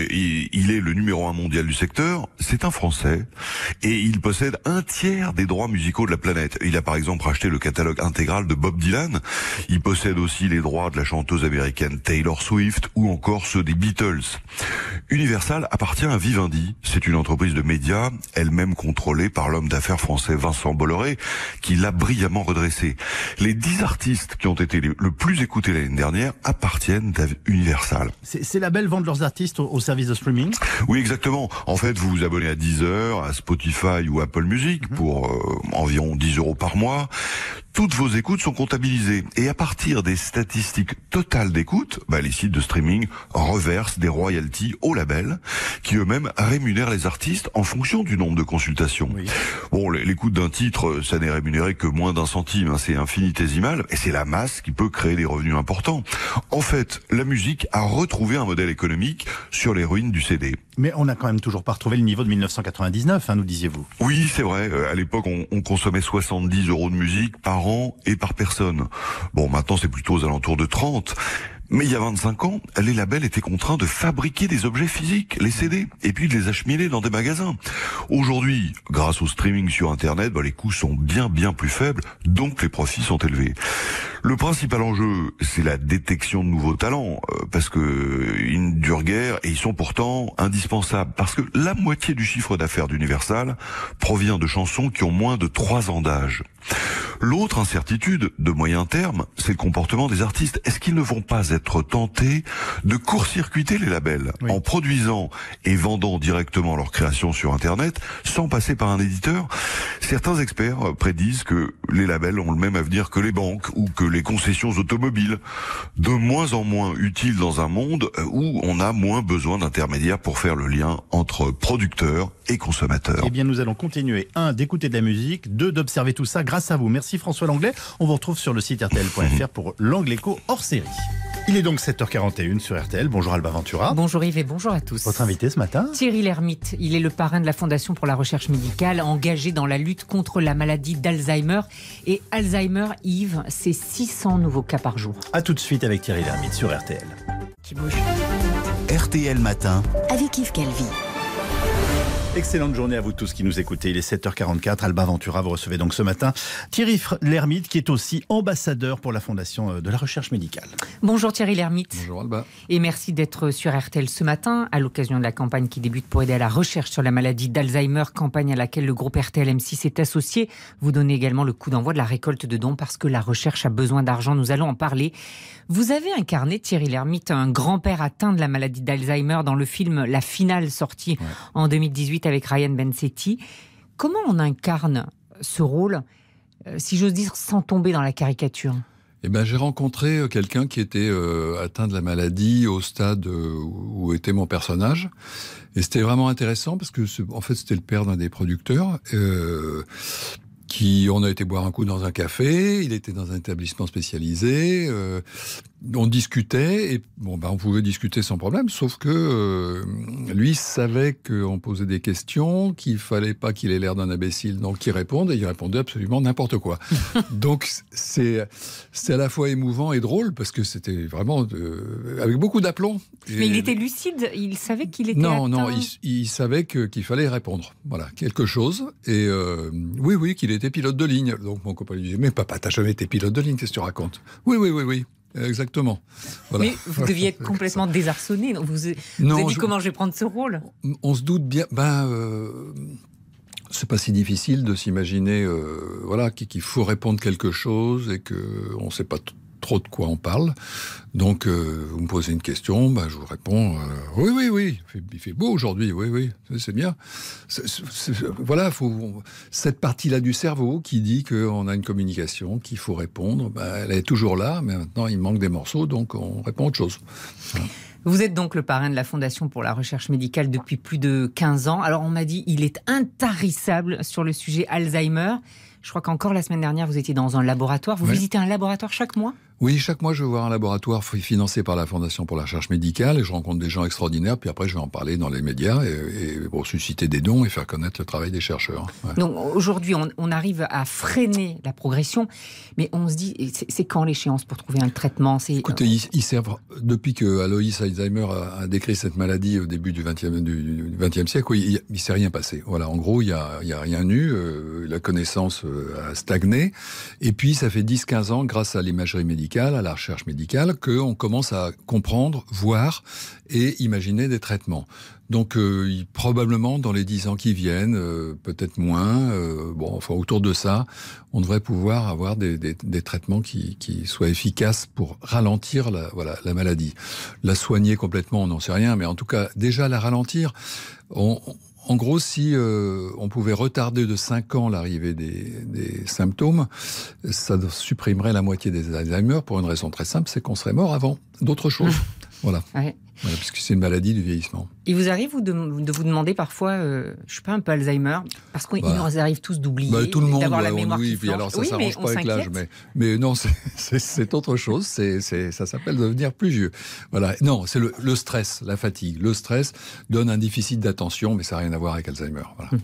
il est le numéro 1 mondial du secteur, c'est un Français et il possède un tiers des droits musicaux de la planète. Il a par exemple racheté le catalogue intégral de Bob Dylan, il possède aussi les droits de la chanteuse américaine Taylor Swift ou encore ceux des Beatles. Universal appartient à Vivendi, c'est une entreprise de médias, elle-même contrôlée par l'homme d'affaires français Vincent Bolloré, qui l'a brillamment redressé. Les 10 artistes qui ont été le plus écoutés l'année dernière appartiennent à Universal. Ces labels vendent leurs artistes au service de streaming ? Oui, exactement. En fait, vous vous abonnez à Deezer, à Spotify ou Apple Music pour environ 10 € par mois. Toutes vos écoutes sont comptabilisées et à partir des statistiques totales d'écoute, les sites de streaming reversent des royalties aux labels qui eux-mêmes rémunèrent les artistes en fonction du nombre de consultations. Oui. Bon, l'écoute d'un titre, ça n'est rémunéré que moins d'1 centime, c'est infinitésimal et c'est la masse qui peut créer des revenus importants. En fait, la musique a retrouvé un modèle économique sur les ruines du CD. Mais on n'a quand même toujours pas retrouvé le niveau de 1999, nous disiez-vous. Oui, c'est vrai. À l'époque, on consommait 70 € de musique par an et par personne. Bon, maintenant, c'est plutôt aux alentours de 30. Mais il y a 25 ans, les labels étaient contraints de fabriquer des objets physiques, les CD, et puis de les acheminer dans des magasins. Aujourd'hui, grâce au streaming sur Internet, les coûts sont bien plus faibles, donc les profits sont élevés. Le principal enjeu, c'est la détection de nouveaux talents, parce que ils ne durent guère et ils sont pourtant indispensables, parce que la moitié du chiffre d'affaires d'Universal provient de chansons qui ont moins de 3 ans d'âge. L'autre incertitude de moyen terme, c'est le comportement des artistes. Est-ce qu'ils ne vont pas être tentés de court-circuiter les labels en produisant et vendant directement leurs créations sur Internet sans passer par un éditeur ? Certains experts prédisent que les labels ont le même avenir que les banques ou que les concessions automobiles, de moins en moins utiles dans un monde où on a moins besoin d'intermédiaires pour faire le lien entre producteurs et consommateurs. Eh bien, nous allons continuer, 1, d'écouter de la musique, 2, d'observer tout ça grâce à vous. Merci François Langlais. On vous retrouve sur le site rtl.fr pour l'Angleco hors série. Il est donc 7h41 sur RTL. Bonjour Alba Ventura. Bonjour Yves et bonjour à tous. Votre invité ce matin ? Thierry Lhermitte. Il est le parrain de la Fondation pour la recherche médicale engagée dans la lutte contre la maladie d'Alzheimer. Et Alzheimer, Yves, c'est 600 nouveaux cas par jour. A tout de suite avec Thierry Lhermitte sur RTL. Qui bouge. RTL Matin. Avec Yves Calvi. Excellente journée à vous tous qui nous écoutez. Il est 7h44. Alba Ventura, vous recevez donc ce matin Thierry Lhermitte, qui est aussi ambassadeur pour la Fondation de la recherche médicale. Bonjour Thierry Lhermitte. Bonjour Alba. Et merci d'être sur RTL ce matin, à l'occasion de la campagne qui débute pour aider à la recherche sur la maladie d'Alzheimer, campagne à laquelle le groupe RTL M6 est associé. Vous donnez également le coup d'envoi de la récolte de dons parce que la recherche a besoin d'argent. Nous allons en parler. Vous avez incarné, Thierry Lhermitte, un grand-père atteint de la maladie d'Alzheimer dans le film La Finale, sorti en 2018 avec Ryan Bensetti. Comment on incarne ce rôle, si j'ose dire, sans tomber dans la caricature ? J'ai rencontré quelqu'un qui était atteint de la maladie au stade où était mon personnage. Et c'était vraiment intéressant parce que, en fait, c'était le père d'un des producteurs. On a été boire un coup dans un café, il était dans un établissement spécialisé, on discutait, et on pouvait discuter sans problème, sauf que lui savait qu'on posait des questions, qu'il fallait pas qu'il ait l'air d'un imbécile, donc qu'il réponde, et il répondait absolument n'importe quoi. Donc c'est à la fois émouvant et drôle, parce que c'était vraiment avec beaucoup d'aplomb. Mais il était lucide, il savait qu'il était atteint. Non, il savait qu'il fallait répondre, voilà, quelque chose, et oui, qu'il était pilote de ligne. Donc mon copain lui dit, mais papa, t'as jamais été pilote de ligne, qu'est-ce que tu racontes ? Oui. Exactement. Voilà. Mais vous deviez être complètement désarçonné. Vous avez dit comment je vais prendre ce rôle ? On se doute bien. C'est pas si difficile de s'imaginer qu'il faut répondre quelque chose et qu'on ne sait pas trop de quoi on parle. Donc, vous me posez une question, je vous réponds oui. Il fait beau aujourd'hui, oui, c'est bien. Cette partie-là du cerveau qui dit qu'on a une communication, qu'il faut répondre, elle est toujours là, mais maintenant il manque des morceaux, donc on répond à autre chose. Voilà. Vous êtes donc le parrain de la Fondation pour la recherche médicale depuis plus de 15 ans. Alors on m'a dit il est intarissable sur le sujet Alzheimer. Je crois qu'encore la semaine dernière, vous étiez dans un laboratoire. Vous visitez un laboratoire chaque mois ? Oui, chaque mois, je vais voir un laboratoire financé par la Fondation pour la recherche médicale et je rencontre des gens extraordinaires. Puis après, je vais en parler dans les médias et pour susciter des dons et faire connaître le travail des chercheurs. Ouais. Donc aujourd'hui, on arrive à freiner la progression, mais on se dit, c'est quand l'échéance pour trouver un traitement ? Écoutez, ils servent, depuis que Alois Alzheimer a décrit cette maladie au début du XXe siècle, il ne s'est rien passé. Voilà, en gros, il y a rien eu, la connaissance a stagné, et puis ça fait 10-15 ans, grâce à l'imagerie médicale, à la recherche médicale, qu'on commence à comprendre, voir et imaginer des traitements. Donc probablement dans les 10 ans qui viennent, peut-être moins, autour de ça, on devrait pouvoir avoir des traitements qui soient efficaces pour ralentir la maladie. La soigner complètement, on n'en sait rien, mais en tout cas, déjà la ralentir, en gros, si on pouvait retarder de 5 ans l'arrivée des symptômes, ça supprimerait la moitié des Alzheimer pour une raison très simple, c'est qu'on serait mort avant d'autres choses. Voilà. Ouais. Voilà, puisque c'est une maladie du vieillissement. Il vous arrive de vous demander parfois, je suis pas un peu Alzheimer, parce qu'il nous arrive tous d'oublier, tout le monde, d'avoir la mémoire qui flanche. Alors ça s'arrange pas avec l'âge, mais non, c'est autre chose. Ça s'appelle devenir plus vieux. Voilà. Non, c'est le stress, la fatigue. Le stress donne un déficit d'attention, mais ça n'a rien à voir avec Alzheimer. Voilà.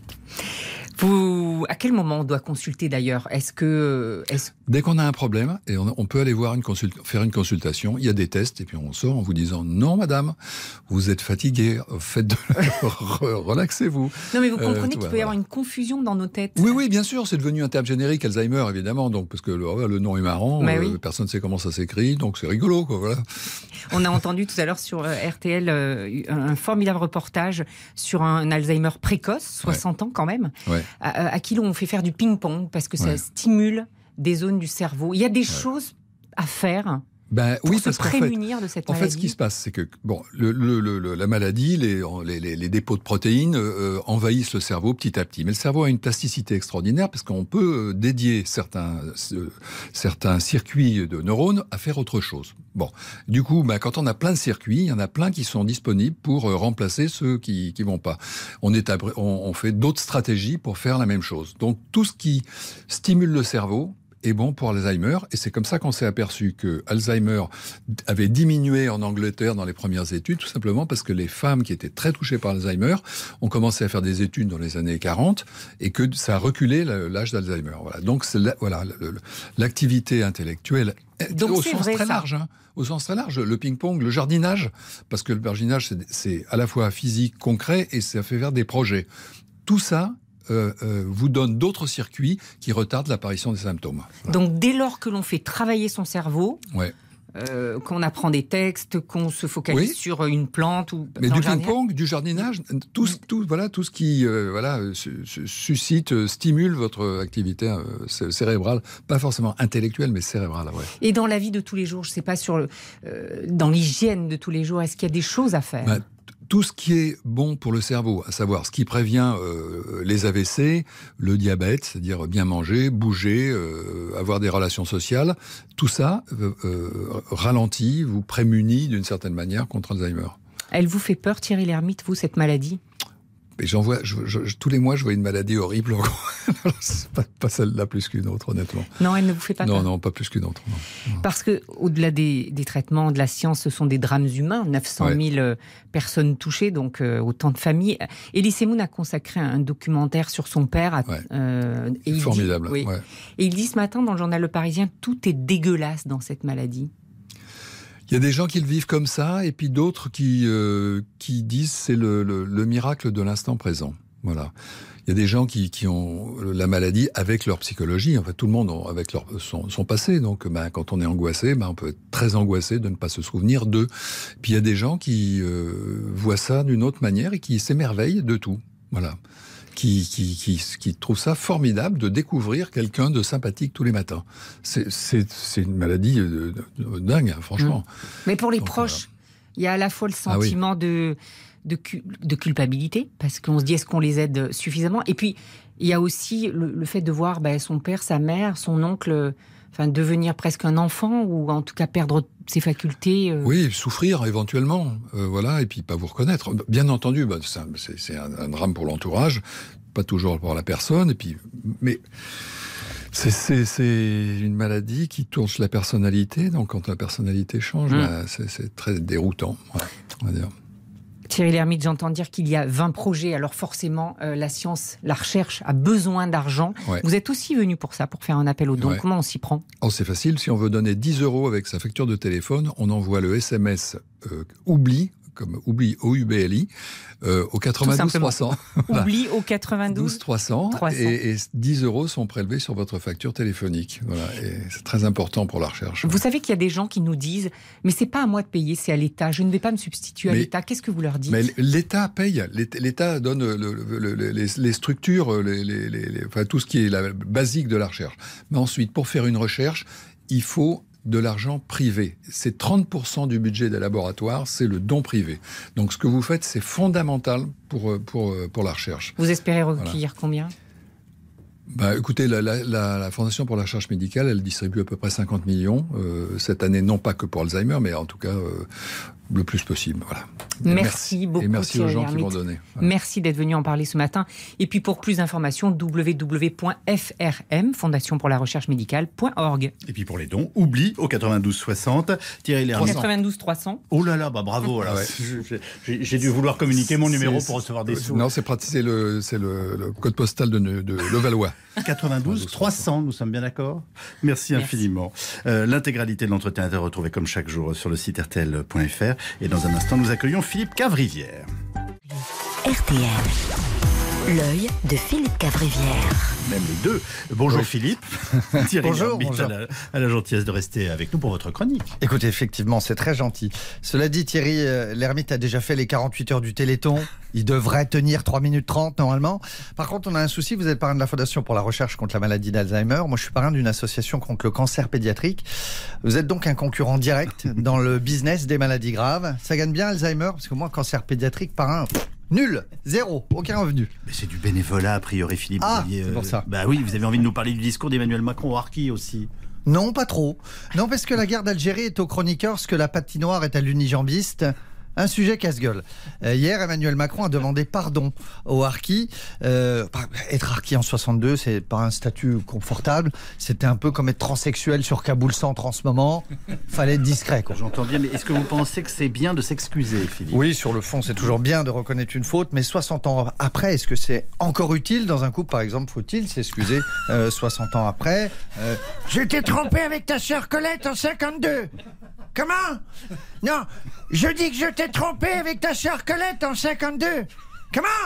À quel moment on doit consulter d'ailleurs ? Dès qu'on a un problème, et on peut aller faire une consultation, il y a des tests, et puis on sort en vous disant « Non, madame, vous êtes fatiguée, relaxez-vous. » Non, mais vous comprenez qu'il peut y avoir une confusion dans nos têtes. Oui, bien sûr, c'est devenu un terme générique, Alzheimer, évidemment, donc, parce que le nom est marrant, personne ne sait comment ça s'écrit, donc c'est rigolo, quoi, voilà. On a entendu tout à l'heure sur RTL un formidable reportage sur un Alzheimer précoce, 60 ans quand même. Ouais. À qui l'on fait faire du ping-pong parce que ça stimule des zones du cerveau. Il y a des choses à faire pour se prémunir de cette maladie. En fait, ce qui se passe, c'est que la maladie, les dépôts de protéines envahissent le cerveau petit à petit. Mais le cerveau a une plasticité extraordinaire parce qu'on peut dédier certains circuits de neurones à faire autre chose. Bon, du coup, quand on a plein de circuits, il y en a plein qui sont disponibles pour remplacer ceux qui vont pas. On fait d'autres stratégies pour faire la même chose. Donc, tout ce qui stimule le cerveau est bon pour Alzheimer, et c'est comme ça qu'on s'est aperçu que Alzheimer avait diminué en Angleterre dans les premières études, tout simplement parce que les femmes qui étaient très touchées par Alzheimer ont commencé à faire des études dans les années 40 et que ça a reculé l'âge d'Alzheimer. Voilà. Donc l'activité intellectuelle au sens très large. Au sens très large, le ping-pong, le jardinage, parce que le jardinage c'est à la fois physique, concret, et ça fait faire des projets. Tout ça vous donne d'autres circuits qui retardent l'apparition des symptômes. Voilà. Donc dès lors que l'on fait travailler son cerveau, qu'on apprend des textes, qu'on se focalise sur une plante ou mais du ping-pong, du jardinage, tout ce qui suscite, stimule votre activité cérébrale, pas forcément intellectuelle, mais cérébrale. Ouais. Et dans la vie de tous les jours, je ne sais pas dans l'hygiène de tous les jours, est-ce qu'il y a des choses à faire ? Tout ce qui est bon pour le cerveau, à savoir ce qui prévient les AVC, le diabète, c'est-à-dire bien manger, bouger, avoir des relations sociales, tout ça ralentit, vous prémunit d'une certaine manière contre Alzheimer. Elle vous fait peur, Thierry Lhermitte, vous, cette maladie ? Et tous les mois, je vois une maladie horrible. C'est pas celle-là plus qu'une autre, honnêtement. Non, elle ne vous fait pas peur ? Non, pas plus qu'une autre. Non. Parce que, au-delà des traitements, de la science, ce sont des drames humains. 900 000 personnes touchées, donc autant de familles. Elie Semoun a consacré un documentaire sur son père. Formidable. Et il dit ce matin dans le journal Le Parisien, tout est dégueulasse dans cette maladie. Il y a des gens qui le vivent comme ça, et puis d'autres qui disent c'est le miracle de l'instant présent. Voilà. Il y a des gens qui ont la maladie avec leur psychologie. En fait, tout le monde avec son passé. Donc, quand on est angoissé, on peut être très angoissé de ne pas se souvenir d'eux. Puis il y a des gens qui voient ça d'une autre manière et qui s'émerveillent de tout. Voilà. Qui trouvent ça formidable de découvrir quelqu'un de sympathique tous les matins. C'est une maladie dingue, franchement. Mais pour les proches, il y a à la fois le sentiment de culpabilité, parce qu'on se dit est-ce qu'on les aide suffisamment, et puis il y a aussi le fait de voir son père, sa mère, son oncle devenir presque un enfant, ou en tout cas perdre ses facultés. Oui, souffrir éventuellement, voilà, et puis pas vous reconnaître. Bien entendu, c'est un drame pour l'entourage, pas toujours pour la personne, et puis, mais c'est une maladie qui touche la personnalité, donc quand la personnalité change, c'est très déroutant, voilà, on va dire. Thierry Lhermitte, j'entends dire qu'il y a 20 projets, alors forcément, la science, la recherche a besoin d'argent. Ouais. Vous êtes aussi venu pour ça, pour faire un appel aux dons. Ouais. Comment on s'y prend ? C'est facile, si on veut donner 10 € avec sa facture de téléphone, on envoie le SMS oubli, comme oubli, OUBLI, au 92 300. Voilà. Oubli au 92 300. Et 10 € sont prélevés sur votre facture téléphonique. Voilà. Et c'est très important pour la recherche. Vous savez qu'il y a des gens qui nous disent « Mais c'est pas à moi de payer, c'est à l'État. Je ne vais pas me substituer à l'État. » Qu'est-ce que vous leur dites ? Mais l'État paye. L'État donne les structures, tout ce qui est la basique de la recherche. Mais ensuite, pour faire une recherche, il faut de l'argent privé. C'est 30% du budget des laboratoires, c'est le don privé. Donc ce que vous faites, c'est fondamental pour la recherche. Vous espérez recueillir combien ? Écoutez, la Fondation pour la recherche médicale, elle distribue à peu près 50 millions cette année, non pas que pour Alzheimer, mais en tout cas le plus possible. Voilà. Merci beaucoup. Et merci aux gens qui vont donner. Voilà. Merci d'être venu en parler ce matin. Et puis pour plus d'informations, www.frm, Fondation pour la recherche médicale.org. Et puis pour les dons, oublie au 92 60. Thierry Lhermitte. 92 300. Oh là là, bravo. Alors, j'ai dû vouloir communiquer mon numéro pour recevoir des sous. Non, c'est le code postal de Levallois. 92 300, nous sommes bien d'accord ? Merci infiniment. L'intégralité de l'entretien est à retrouver comme chaque jour sur le site rtl.fr. Et dans un instant, nous accueillons Philippe Cavrivière. RTL. L'œil de Philippe Cavrivière. Même les deux. Bonjour Philippe. Thierry Lhermitte a la gentillesse de rester avec nous pour votre chronique. Écoutez, effectivement, c'est très gentil. Cela dit, Thierry Lhermitte a déjà fait les 48 heures du Téléthon. Il devrait tenir 3 minutes 30 normalement. Par contre, on a un souci. Vous êtes parrain de la Fondation pour la recherche contre la maladie d'Alzheimer. Moi, je suis parrain d'une association contre le cancer pédiatrique. Vous êtes donc un concurrent direct dans le business des maladies graves. Ça gagne bien Alzheimer, parce que moi, cancer pédiatrique, parrain... Nul, zéro, aucun revenu. Mais c'est du bénévolat a priori, Philippe. C'est pour ça. Oui, vous avez envie de nous parler du discours d'Emmanuel Macron au Harki aussi. Non, pas trop. Non, parce que la guerre d'Algérie est au chroniqueur, ce que la patinoire est à l'unijambiste. Un sujet casse-gueule. Hier, Emmanuel Macron a demandé pardon aux harkis. Être harki en 62, c'est pas un statut confortable. C'était un peu comme être transsexuel sur Kaboul Centre en ce moment. Fallait être discret, quoi. J'entends bien, mais est-ce que vous pensez que c'est bien de s'excuser, Philippe ? Oui, sur le fond, c'est toujours bien de reconnaître une faute, mais 60 ans après, est-ce que c'est encore utile dans un couple, par exemple, faut-il s'excuser 60 ans après Je t'ai trompé avec ta sœur Colette en 52. Comment ? Non, je dis que je t'ai trompé avec ta sœur Colette en 52. Comment ?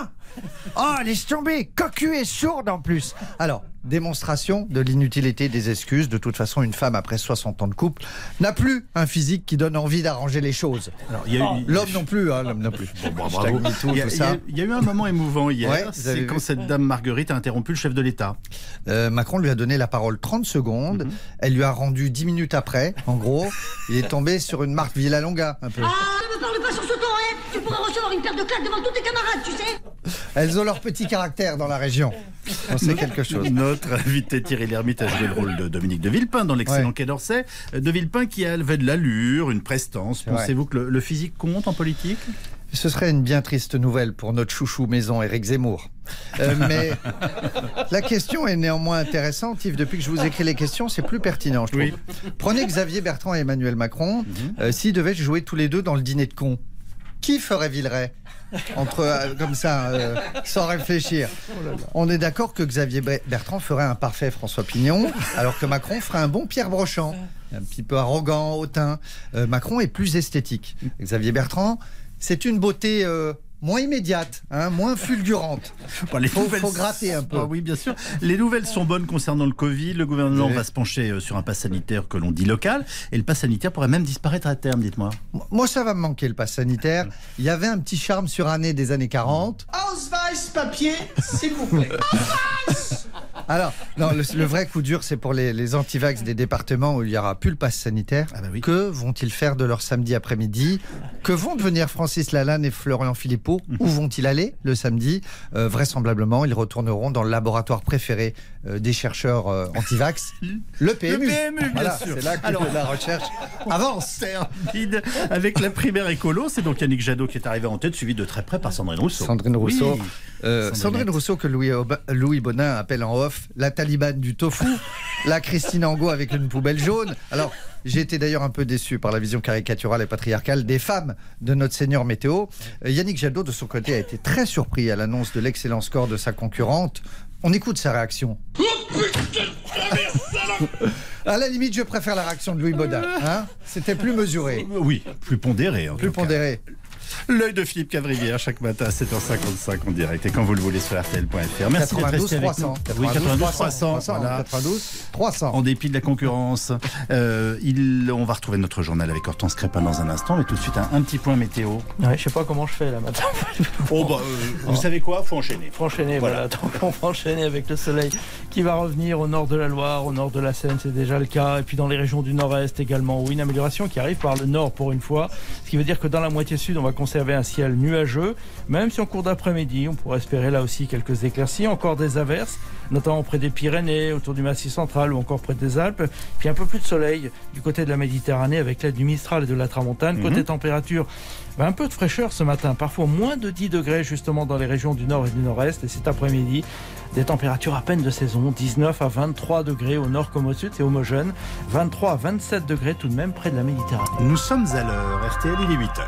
Oh, laisse tomber, cocu et sourde en plus. Alors, démonstration de l'inutilité des excuses. De toute façon, une femme après 60 ans de couple n'a plus un physique qui donne envie d'arranger les choses. L'homme non plus, l'homme non plus. Bravo. Il y a eu un moment émouvant hier, c'est quand cette dame Marguerite a interrompu le chef de l'État. Macron lui a donné la parole 30 secondes. Elle lui a rendu 10 minutes après. En gros, il est tombé sur une Marthe Villalonga, un peu. Ah, ne me parle pas sur ce ton, hein. Tu pourras recevoir une paire de claques devant tous tes camarades, tu sais. Elles ont leur petit caractère dans la région. On sait quelque chose. Notre invité Thierry Lhermitte a joué le rôle de Dominique de Villepin dans l'excellent Quai d'Orsay. De Villepin qui avait de l'allure, une prestance. Pensez-vous que le physique compte en politique ? Ce serait une bien triste nouvelle pour notre chouchou maison Éric Zemmour. Mais la question est néanmoins intéressante. Yves, depuis que je vous écris les questions, c'est plus pertinent, je trouve. Oui. Prenez Xavier Bertrand et Emmanuel Macron. S'ils devaient jouer tous les deux dans le dîner de cons, qui ferait Villeray ? Comme ça, sans réfléchir. On est d'accord que Xavier Bertrand ferait un parfait François Pignon, alors que Macron ferait un bon Pierre Brochant, un petit peu arrogant, hautain. Macron est plus esthétique. Xavier Bertrand, c'est une beauté moins immédiate, hein, moins fulgurante. Bon, faut gratter un peu. Ah oui, bien sûr. Les nouvelles sont bonnes concernant le Covid. Le gouvernement va se pencher sur un pass sanitaire que l'on dit local. Et le pass sanitaire pourrait même disparaître à terme, dites-moi. Moi, ça va me manquer, le pass sanitaire. Il y avait un petit charme surannée des années 40. Ausweis papier, s'il vous plaît. Alors, non, le vrai coup dur, c'est pour les antivax des départements où il n'y aura plus le pass sanitaire. Ah bah oui. Que vont-ils faire de leur samedi après-midi? Que vont devenir Francis Lalanne et Florian Philippot? Où vont-ils aller le samedi? Vraisemblablement, ils retourneront dans le laboratoire préféré des chercheurs antivax, le PMU. Le PMU, bien sûr. C'est là que la recherche avance. Termine avec la primaire écolo. C'est donc Yannick Jadot qui est arrivé en tête, suivi de très près par Sandrine Rousseau. Sandrine Rousseau. Oui. Sandrine Rousseau, que Louis Bonin appelle en off la talibane du tofu, la Christine Angot avec une poubelle jaune. Alors, j'ai été d'ailleurs un peu déçu par la vision caricaturale et patriarcale des femmes de notre Seigneur Météo. Yannick Jadot, de son côté, a été très surpris à l'annonce de l'excellent score de sa concurrente. On écoute sa réaction. À la limite, je préfère la réaction de Louis Baudin. Hein, c'était plus mesuré. Oui, plus pondéré. Plus pondéré. L'œil de Philippe Cavrivière chaque matin à 7h55 en direct et quand vous le voulez sur RTL.fr. Merci d'être resté avec nous. 92 300. 92 300. En dépit de la concurrence. On va retrouver notre journal avec Hortense Crépin dans un instant. Mais tout de suite, un petit point météo. Ouais, je sais pas comment je fais là maintenant. Vous savez quoi? Faut enchaîner. Faut enchaîner, voilà. Donc on va enchaîner avec le soleil qui va revenir au nord de la Loire, au nord de la Seine, c'est déjà le cas. Et puis dans les régions du nord-est également, où une amélioration qui arrive par le nord pour une fois. Ce qui veut dire que dans la moitié sud, on va conserver un ciel nuageux, même si en cours d'après-midi, on pourrait espérer là aussi quelques éclaircies, encore des averses, notamment près des Pyrénées, autour du Massif central ou encore près des Alpes. Puis un peu plus de soleil du côté de la Méditerranée avec l'aide du Mistral et de la Tramontane. Côté température, un peu de fraîcheur ce matin, parfois moins de 10 degrés justement dans les régions du nord et du nord-est. Et cet après-midi, des températures à peine de saison, 19 à 23 degrés au nord comme au sud, c'est homogène. 23 à 27 degrés tout de même près de la Méditerranée. Nous sommes à l'heure, RTL, il est 8h.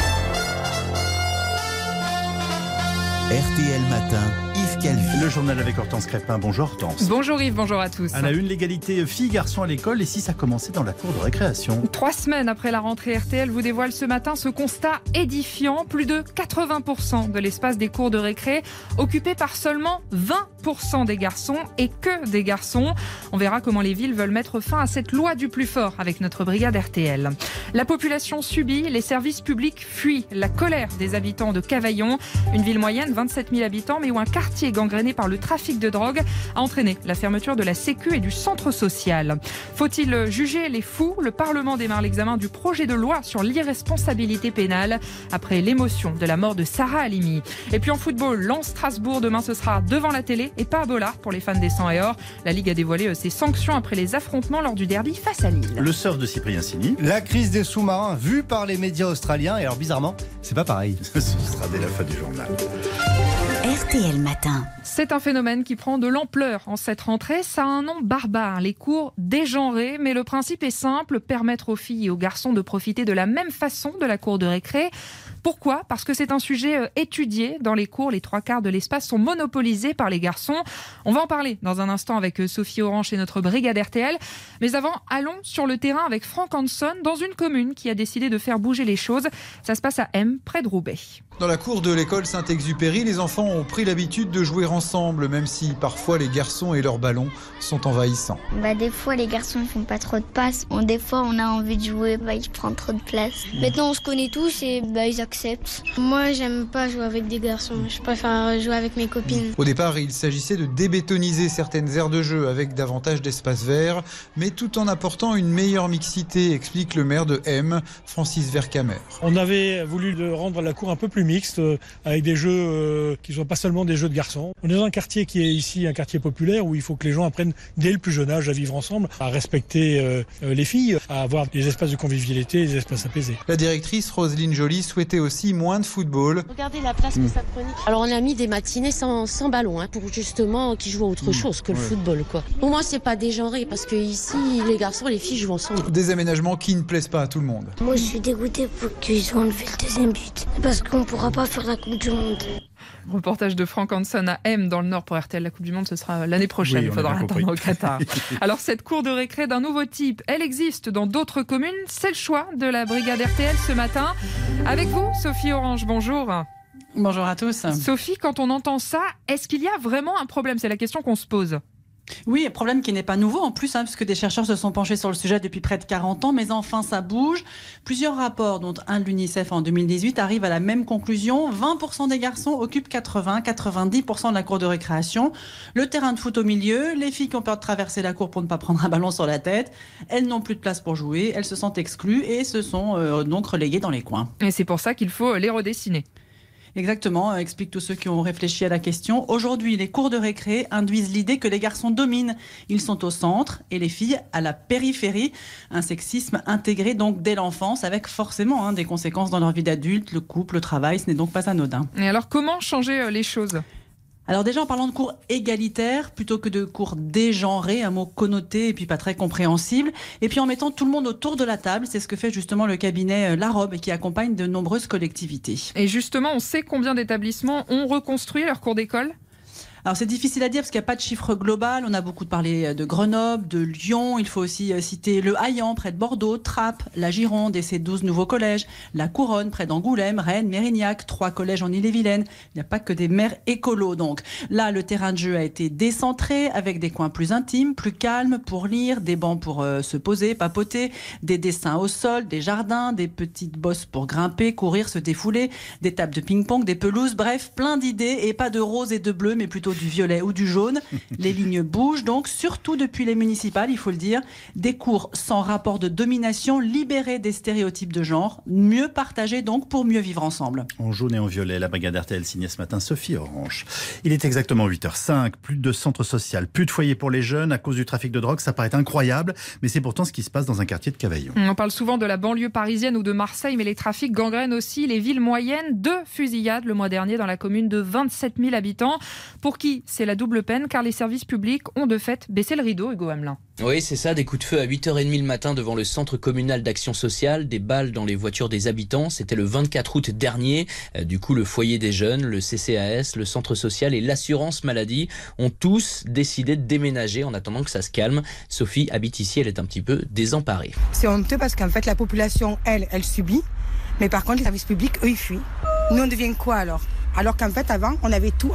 RTL Matin, Yves Calvi. Le journal avec Hortense Crépin. Bonjour Hortense. Bonjour Yves, bonjour à tous. À la une, l'égalité filles-garçons à l'école, et si ça commençait dans la cour de récréation. 3 semaines après la rentrée, RTL vous dévoile ce matin ce constat édifiant. Plus de 80% de l'espace des cours de récré occupé par seulement 20% des garçons, et que des garçons. On verra comment les villes veulent mettre fin à cette loi du plus fort avec notre brigade RTL. La population subit, les services publics fuient. La colère des habitants de Cavaillon, une ville moyenne, 27 000 habitants, mais où un quartier gangréné par le trafic de drogue a entraîné la fermeture de la Sécu et du centre social. Faut-il juger les fous? Le Parlement démarre l'examen du projet de loi sur l'irresponsabilité pénale après l'émotion de la mort de Sarah Halimi. Et puis en football, Lens-Strasbourg, demain ce sera devant la télé et pas à Bollard pour les fans des 100 et or. La Ligue a dévoilé ses sanctions après les affrontements lors du derby face à Lille. Le surf de Cyprien Sini. La crise des sous-marins vue par les médias australiens, et alors bizarrement, c'est pas pareil. Ce sera dès la fin du journal. RTL Matin. C'est un phénomène qui prend de l'ampleur en cette rentrée. Ça a un nom barbare, les cours dégenrés. Mais le principe est simple, permettre aux filles et aux garçons de profiter de la même façon de la cour de récré. Pourquoi ? Parce que c'est un sujet étudié. Dans les cours, les 3/4 de l'espace sont monopolisés par les garçons. On va en parler dans un instant avec Sophie Orange et notre brigade RTL. Mais avant, allons sur le terrain avec Franck Hanson, dans une commune qui a décidé de faire bouger les choses. Ça se passe à M, près de Roubaix. Dans la cour de l'école Saint-Exupéry, les enfants ont pris l'habitude de jouer ensemble, même si parfois les garçons et leurs ballons sont envahissants. Des fois les garçons ne font pas trop de passes. Des fois on a envie de jouer, ils prennent trop de place. Maintenant on se connaît tous et ils acceptent. Moi j'aime pas jouer avec des garçons, je préfère jouer avec mes copines. Au départ, il s'agissait de débétoniser certaines aires de jeu avec davantage d'espaces verts, mais tout en apportant une meilleure mixité, explique le maire de M, Francis Vercamer. On avait voulu rendre la cour un peu plus mixte, avec des jeux qui ne soient pas seulement des jeux de garçons. On est dans un quartier qui est ici un quartier populaire où il faut que les gens apprennent dès le plus jeune âge à vivre ensemble, à respecter les filles, à avoir des espaces de convivialité, des espaces apaisés. La directrice Roselyne Joly souhaitait aussi moins de football. Regardez la place que ça prenait. Alors on a mis des matinées sans ballon pour justement qu'ils jouent à autre chose que le football. Pour moi c'est pas dégenré parce que ici les garçons et les filles jouent ensemble. Des aménagements qui ne plaisent pas à tout le monde. Moi je suis dégoûtée pour qu'ils ont enlevé le deuxième but parce qu'on pourra pas faire la Coupe du Monde. Reportage de Franck Hanson à M dans le Nord pour RTL. La Coupe du Monde, ce sera l'année prochaine. Il faudra attendre au Qatar. Alors, cette cour de récré d'un nouveau type, elle existe dans d'autres communes. C'est le choix de la brigade RTL ce matin. Avec vous, Sophie Orange, bonjour. Bonjour à tous. Sophie, quand on entend ça, est-ce qu'il y a vraiment un problème? C'est la question qu'on se pose. Oui, un problème qui n'est pas nouveau en plus, puisque des chercheurs se sont penchés sur le sujet depuis près de 40 ans, mais enfin ça bouge. Plusieurs rapports, dont un de l'UNICEF en 2018, arrivent à la même conclusion. 20% des garçons occupent 80-90% de la cour de récréation. Le terrain de foot au milieu, les filles qui ont peur de traverser la cour pour ne pas prendre un ballon sur la tête, elles n'ont plus de place pour jouer, elles se sentent exclues et se sont donc reléguées dans les coins. Et c'est pour ça qu'il faut les redessiner. Exactement, expliquent tous ceux qui ont réfléchi à la question. Aujourd'hui, les cours de récré induisent l'idée que les garçons dominent. Ils sont au centre et les filles à la périphérie. Un sexisme intégré donc dès l'enfance, avec forcément des conséquences dans leur vie d'adulte, le couple, le travail. Ce n'est donc pas anodin. Et alors, comment changer les choses ? Alors déjà en parlant de cours égalitaires plutôt que de cours dégenrés, un mot connoté et puis pas très compréhensible, et puis en mettant tout le monde autour de la table, c'est ce que fait justement le cabinet La Robe qui accompagne de nombreuses collectivités. Et justement, on sait combien d'établissements ont reconstruit leur cours d'école ? Alors c'est difficile à dire parce qu'il n'y a pas de chiffre global. On a beaucoup parlé de Grenoble, de Lyon. Il faut aussi citer le Haillan près de Bordeaux, Trappes, la Gironde et ses 12 nouveaux collèges, la Couronne près d'Angoulême, Rennes, Mérignac, 3 collèges en Ille-et-Vilaine. Il n'y a pas que des maires écolos donc. Là, le terrain de jeu a été décentré avec des coins plus intimes, plus calmes pour lire, des bancs pour se poser, papoter, des dessins au sol, des jardins, des petites bosses pour grimper, courir, se défouler, des tables de ping-pong, des pelouses, bref, plein d'idées et pas de rose et de bleu mais plutôt du violet ou du jaune. Les lignes bougent donc, surtout depuis les municipales, il faut le dire. Des cours sans rapport de domination, libérés des stéréotypes de genre, mieux partagés donc pour mieux vivre ensemble. En jaune et en violet, la brigade RTL signée ce matin Sophie Orange. Il est exactement 8h05, plus de centres sociaux, plus de foyers pour les jeunes à cause du trafic de drogue. Ça paraît incroyable, mais c'est pourtant ce qui se passe dans un quartier de Cavaillon. On parle souvent de la banlieue parisienne ou de Marseille, mais les trafics gangrènent aussi les villes moyennes. 2 fusillades le mois dernier dans la commune de 27 000 habitants. Pour qui c'est la double peine, car les services publics ont de fait baissé le rideau, Hugo Hamelin. Oui, c'est ça, des coups de feu à 8h30 le matin devant le centre communal d'action sociale, des balles dans les voitures des habitants. C'était le 24 août dernier. Du coup, le foyer des jeunes, le CCAS, le centre social et l'assurance maladie ont tous décidé de déménager en attendant que ça se calme. Sophie habite ici, elle est un petit peu désemparée. C'est honteux parce qu'en fait, la population, elle subit. Mais par contre, les services publics, eux, ils fuient. Nous, on devient quoi alors ? Alors qu'en fait, avant, on avait tout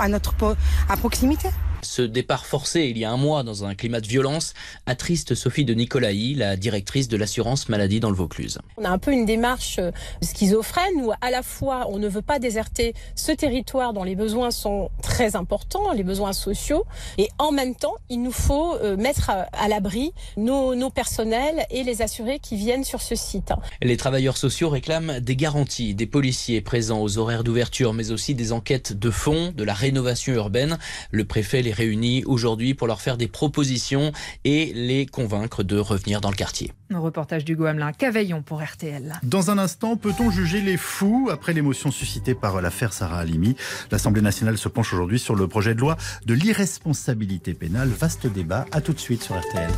à proximité. Ce départ forcé il y a un mois dans un climat de violence attriste Sophie de Nicolaï, la directrice de l'assurance maladie dans le Vaucluse. On a un peu une démarche schizophrène où à la fois on ne veut pas déserter ce territoire dont les besoins sont très importants, les besoins sociaux, et en même temps il nous faut mettre à l'abri nos personnels et les assurés qui viennent sur ce site. Les travailleurs sociaux réclament des garanties, des policiers présents aux horaires d'ouverture, mais aussi des enquêtes de fond, de la rénovation urbaine. Le préfet les réunit aujourd'hui pour leur faire des propositions et les convaincre de revenir dans le quartier. Un reportage d'Hugo Hamelin, Cavaillon pour RTL. Dans un instant, peut-on juger les fous après l'émotion suscitée par l'affaire Sarah Halimi? L'Assemblée nationale se penche aujourd'hui sur le projet de loi de l'irresponsabilité pénale. Vaste débat, à tout de suite sur RTL.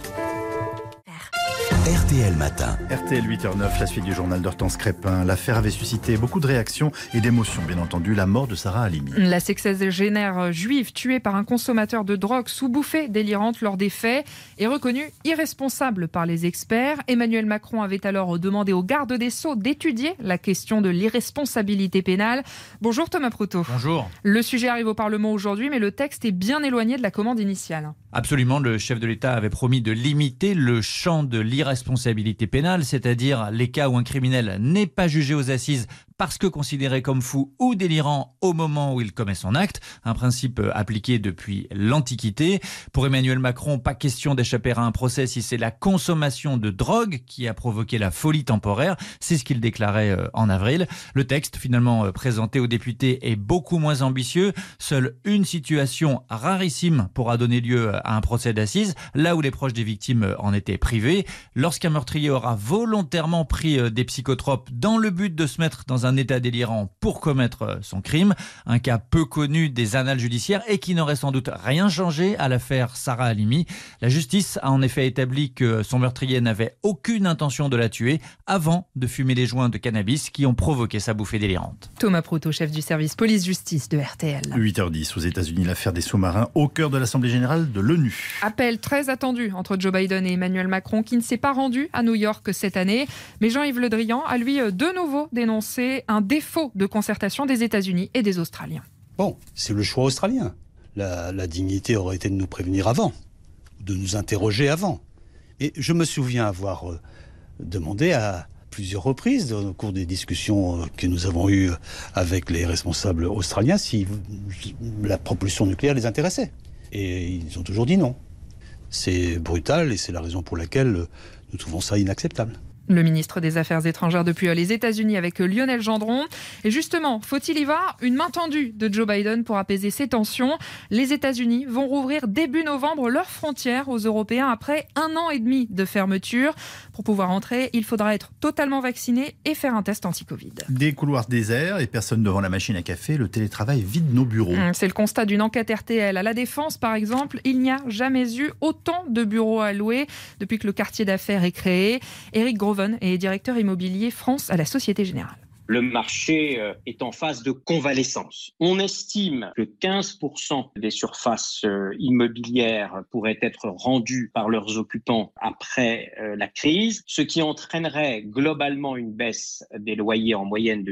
RTL Matin. RTL 8h09, la suite du journal d'Hortense Crépin. L'affaire avait suscité beaucoup de réactions et d'émotions, bien entendu, la mort de Sarah Halimi. La sexagénaire juive tuée par un consommateur de drogue sous bouffée délirante lors des faits est reconnue irresponsable par les experts. Emmanuel Macron avait alors demandé au garde des Sceaux d'étudier la question de l'irresponsabilité pénale. Bonjour Thomas Proutot. Bonjour. Le sujet arrive au Parlement aujourd'hui, mais le texte est bien éloigné de la commande initiale. Absolument, le chef de l'État avait promis de limiter le champ de l'irresponsabilité pénale, c'est-à-dire les cas où un criminel n'est pas jugé aux assises parce que considéré comme fou ou délirant au moment où il commet son acte, un principe appliqué depuis l'Antiquité. Pour Emmanuel Macron, pas question d'échapper à un procès si c'est la consommation de drogue qui a provoqué la folie temporaire, c'est ce qu'il déclarait en avril. Le texte finalement présenté aux députés est beaucoup moins ambitieux, seule une situation rarissime pourra donner lieu à un procès d'assises, là où les proches des victimes en étaient privés, lorsqu'un meurtrier aura volontairement pris des psychotropes dans le but de se mettre dans un état délirant pour commettre son crime, un cas peu connu des annales judiciaires et qui n'aurait sans doute rien changé à l'affaire Sarah Halimi. La justice a en effet établi que son meurtrier n'avait aucune intention de la tuer avant de fumer les joints de cannabis qui ont provoqué sa bouffée délirante. Thomas Proutot, chef du service police-justice de RTL. 8h10 aux États-Unis, l'affaire des sous-marins au cœur de l'Assemblée générale de l'ONU. Appel très attendu entre Joe Biden et Emmanuel Macron qui ne s'est pas rendu à New York cette année. Mais Jean-Yves Le Drian a lui de nouveau dénoncé accusé un défaut de concertation des États-Unis et des Australiens. Bon, c'est le choix australien. La dignité aurait été de nous prévenir avant, de nous interroger avant. Et je me souviens avoir demandé à plusieurs reprises au cours des discussions que nous avons eues avec les responsables australiens si la propulsion nucléaire les intéressait. Et ils ont toujours dit non. C'est brutal et c'est la raison pour laquelle nous trouvons ça inacceptable. Le ministre des Affaires étrangères depuis les États-Unis avec Lionel Gendron. Et justement, faut-il y voir une main tendue de Joe Biden pour apaiser ces tensions? Les États-Unis vont rouvrir début novembre leurs frontières aux Européens après 1 an et demi de fermeture. Pour pouvoir entrer, il faudra être totalement vacciné et faire un test anti-Covid. Des couloirs déserts et personne devant la machine à café, le télétravail vide nos bureaux. C'est le constat d'une enquête RTL. À La Défense, par exemple, il n'y a jamais eu autant de bureaux à louer depuis que le quartier d'affaires est créé. Éric Groven est directeur immobilier France à la Société Générale. Le marché est en phase de convalescence. On estime que 15% des surfaces immobilières pourraient être rendues par leurs occupants après la crise, ce qui entraînerait globalement une baisse des loyers en moyenne de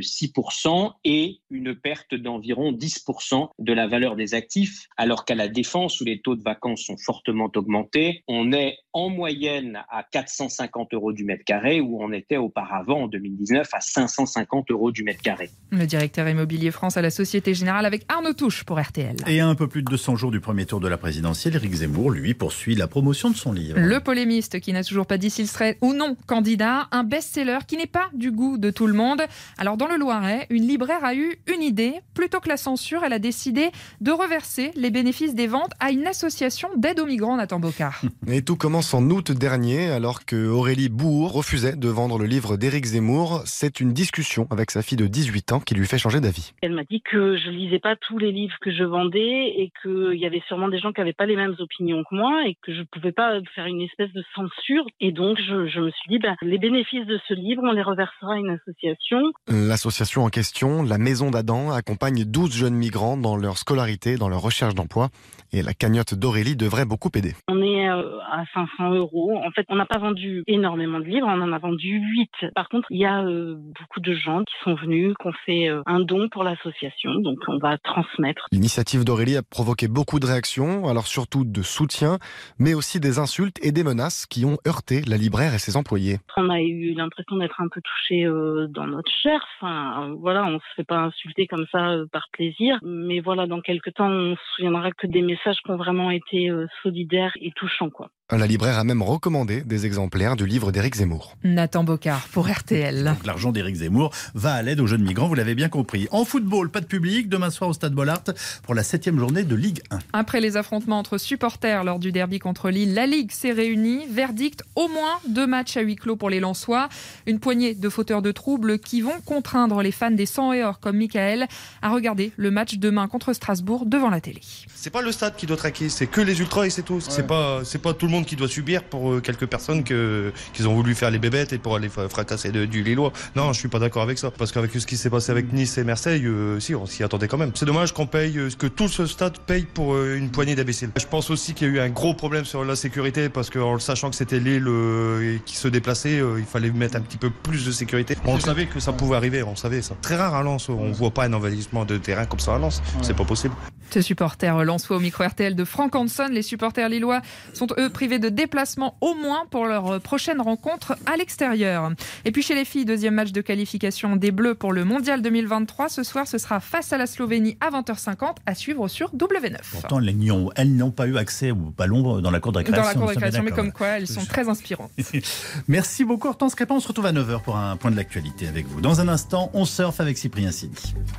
6% et une perte d'environ 10% de la valeur des actifs, alors qu'à La Défense, où les taux de vacances sont fortement augmentés, on est en moyenne à 450 € du mètre carré, où on était auparavant en 2019 à 550 € du mètre carré. Le directeur immobilier France à la Société Générale avec Arnaud Touche pour RTL. Et à un peu plus de 200 jours du premier tour de la présidentielle, Éric Zemmour, lui, poursuit la promotion de son livre. Le polémiste qui n'a toujours pas dit s'il serait ou non candidat, un best-seller qui n'est pas du goût de tout le monde. Alors dans le Loiret, une libraire a eu une idée. Plutôt que la censure, elle a décidé de reverser les bénéfices des ventes à une association d'aide aux migrants, Nathan Bocard. Et tout commence en août dernier, alors que Aurélie Bourg refusait de vendre le livre d'Éric Zemmour. C'est une discussion avec sa fille de 18 ans qui lui fait changer d'avis. Elle m'a dit que je lisais pas tous les livres que je vendais et qu'il y avait sûrement des gens qui n'avaient pas les mêmes opinions que moi et que je pouvais pas faire une espèce de censure. Et donc je me suis dit, les bénéfices de ce livre, on les reversera à une association. L'association en question, la Maison d'Adam, accompagne 12 jeunes migrants dans leur scolarité, dans leur recherche d'emploi. Et la cagnotte d'Aurélie devrait beaucoup aider. On est à 500 €. En fait, on n'a pas vendu énormément de livres, on en a vendu 8. Par contre, il y a beaucoup de gens qui sont venus, qui ont fait un don pour l'association, donc on va transmettre. L'initiative d'Aurélie a provoqué beaucoup de réactions, alors surtout de soutien, mais aussi des insultes et des menaces qui ont heurté la libraire et ses employés. On a eu l'impression d'être un peu touchés dans notre chair. Enfin, voilà, on se fait pas insulter comme ça par plaisir. Mais voilà, dans quelques temps, on se souviendra que des messages qui ont vraiment été solidaires et touchants, quoi. La libraire a même recommandé des exemplaires du livre d'Éric Zemmour. Nathan Bocard pour RTL. Donc l'argent d'Éric Zemmour va à l'aide aux jeunes migrants, vous l'avez bien compris. En football, pas de public, demain soir au Stade Bollaert pour la 7e journée de Ligue 1. Après les affrontements entre supporters lors du derby contre Lille, la Ligue s'est réunie. Verdict, au moins 2 matchs à huis clos pour les Lensois. Une poignée de fauteurs de troubles qui vont contraindre les fans des 100 et or comme Michael à regarder le match demain contre Strasbourg devant la télé. C'est pas le stade qui doit traquer, c'est que les ultras et c'est tout. Ouais. C'est pas tout le monde qui doit subir pour quelques personnes qu'ils ont voulu faire les bébêtes et pour aller fracasser du Lillois. Non, je suis pas d'accord avec ça. Parce qu'avec ce qui s'est passé avec Nice et Marseille, si, on s'y attendait quand même. C'est dommage qu'on paye, que tout ce stade paye pour une poignée d'imbéciles. Je pense aussi qu'il y a eu un gros problème sur la sécurité parce qu'en sachant que c'était Lille qui se déplaçait, il fallait mettre un petit peu plus de sécurité. On savait que ça pouvait arriver, on savait ça. Très rare à Lens, on voit pas un envahissement de terrain comme ça à Lens. Ouais. C'est pas possible. Ce supporter lensois au micro RTL de Franck Hanson. Les supporters lillois sont eux privés de déplacement au moins pour leur prochaine rencontre à l'extérieur. Et puis chez les filles, 2e match de qualification des Bleus pour le Mondial 2023. Ce soir, ce sera face à la Slovénie à 20h50 à suivre sur W9. Pourtant, elles n'ont pas eu accès au ballon dans la cour de récréation. Dans la cour de récréation, mais comme quoi, elles sont très inspirantes. Merci beaucoup Hortense Crépin. On se retrouve à 9h pour un point de l'actualité avec vous. Dans un instant, on surfe avec Cyprien Sini.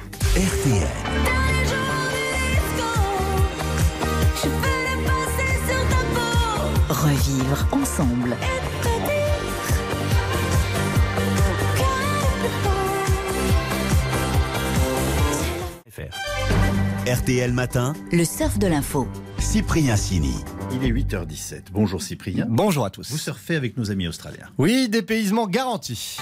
RTL. Revivre ensemble. RTL Matin. Le surf de l'info. Cyprien Sini. Il est 8h17. Bonjour Cyprien. Bonjour à tous. Vous surfez avec nos amis australiens. Oui, dépaysement garanti.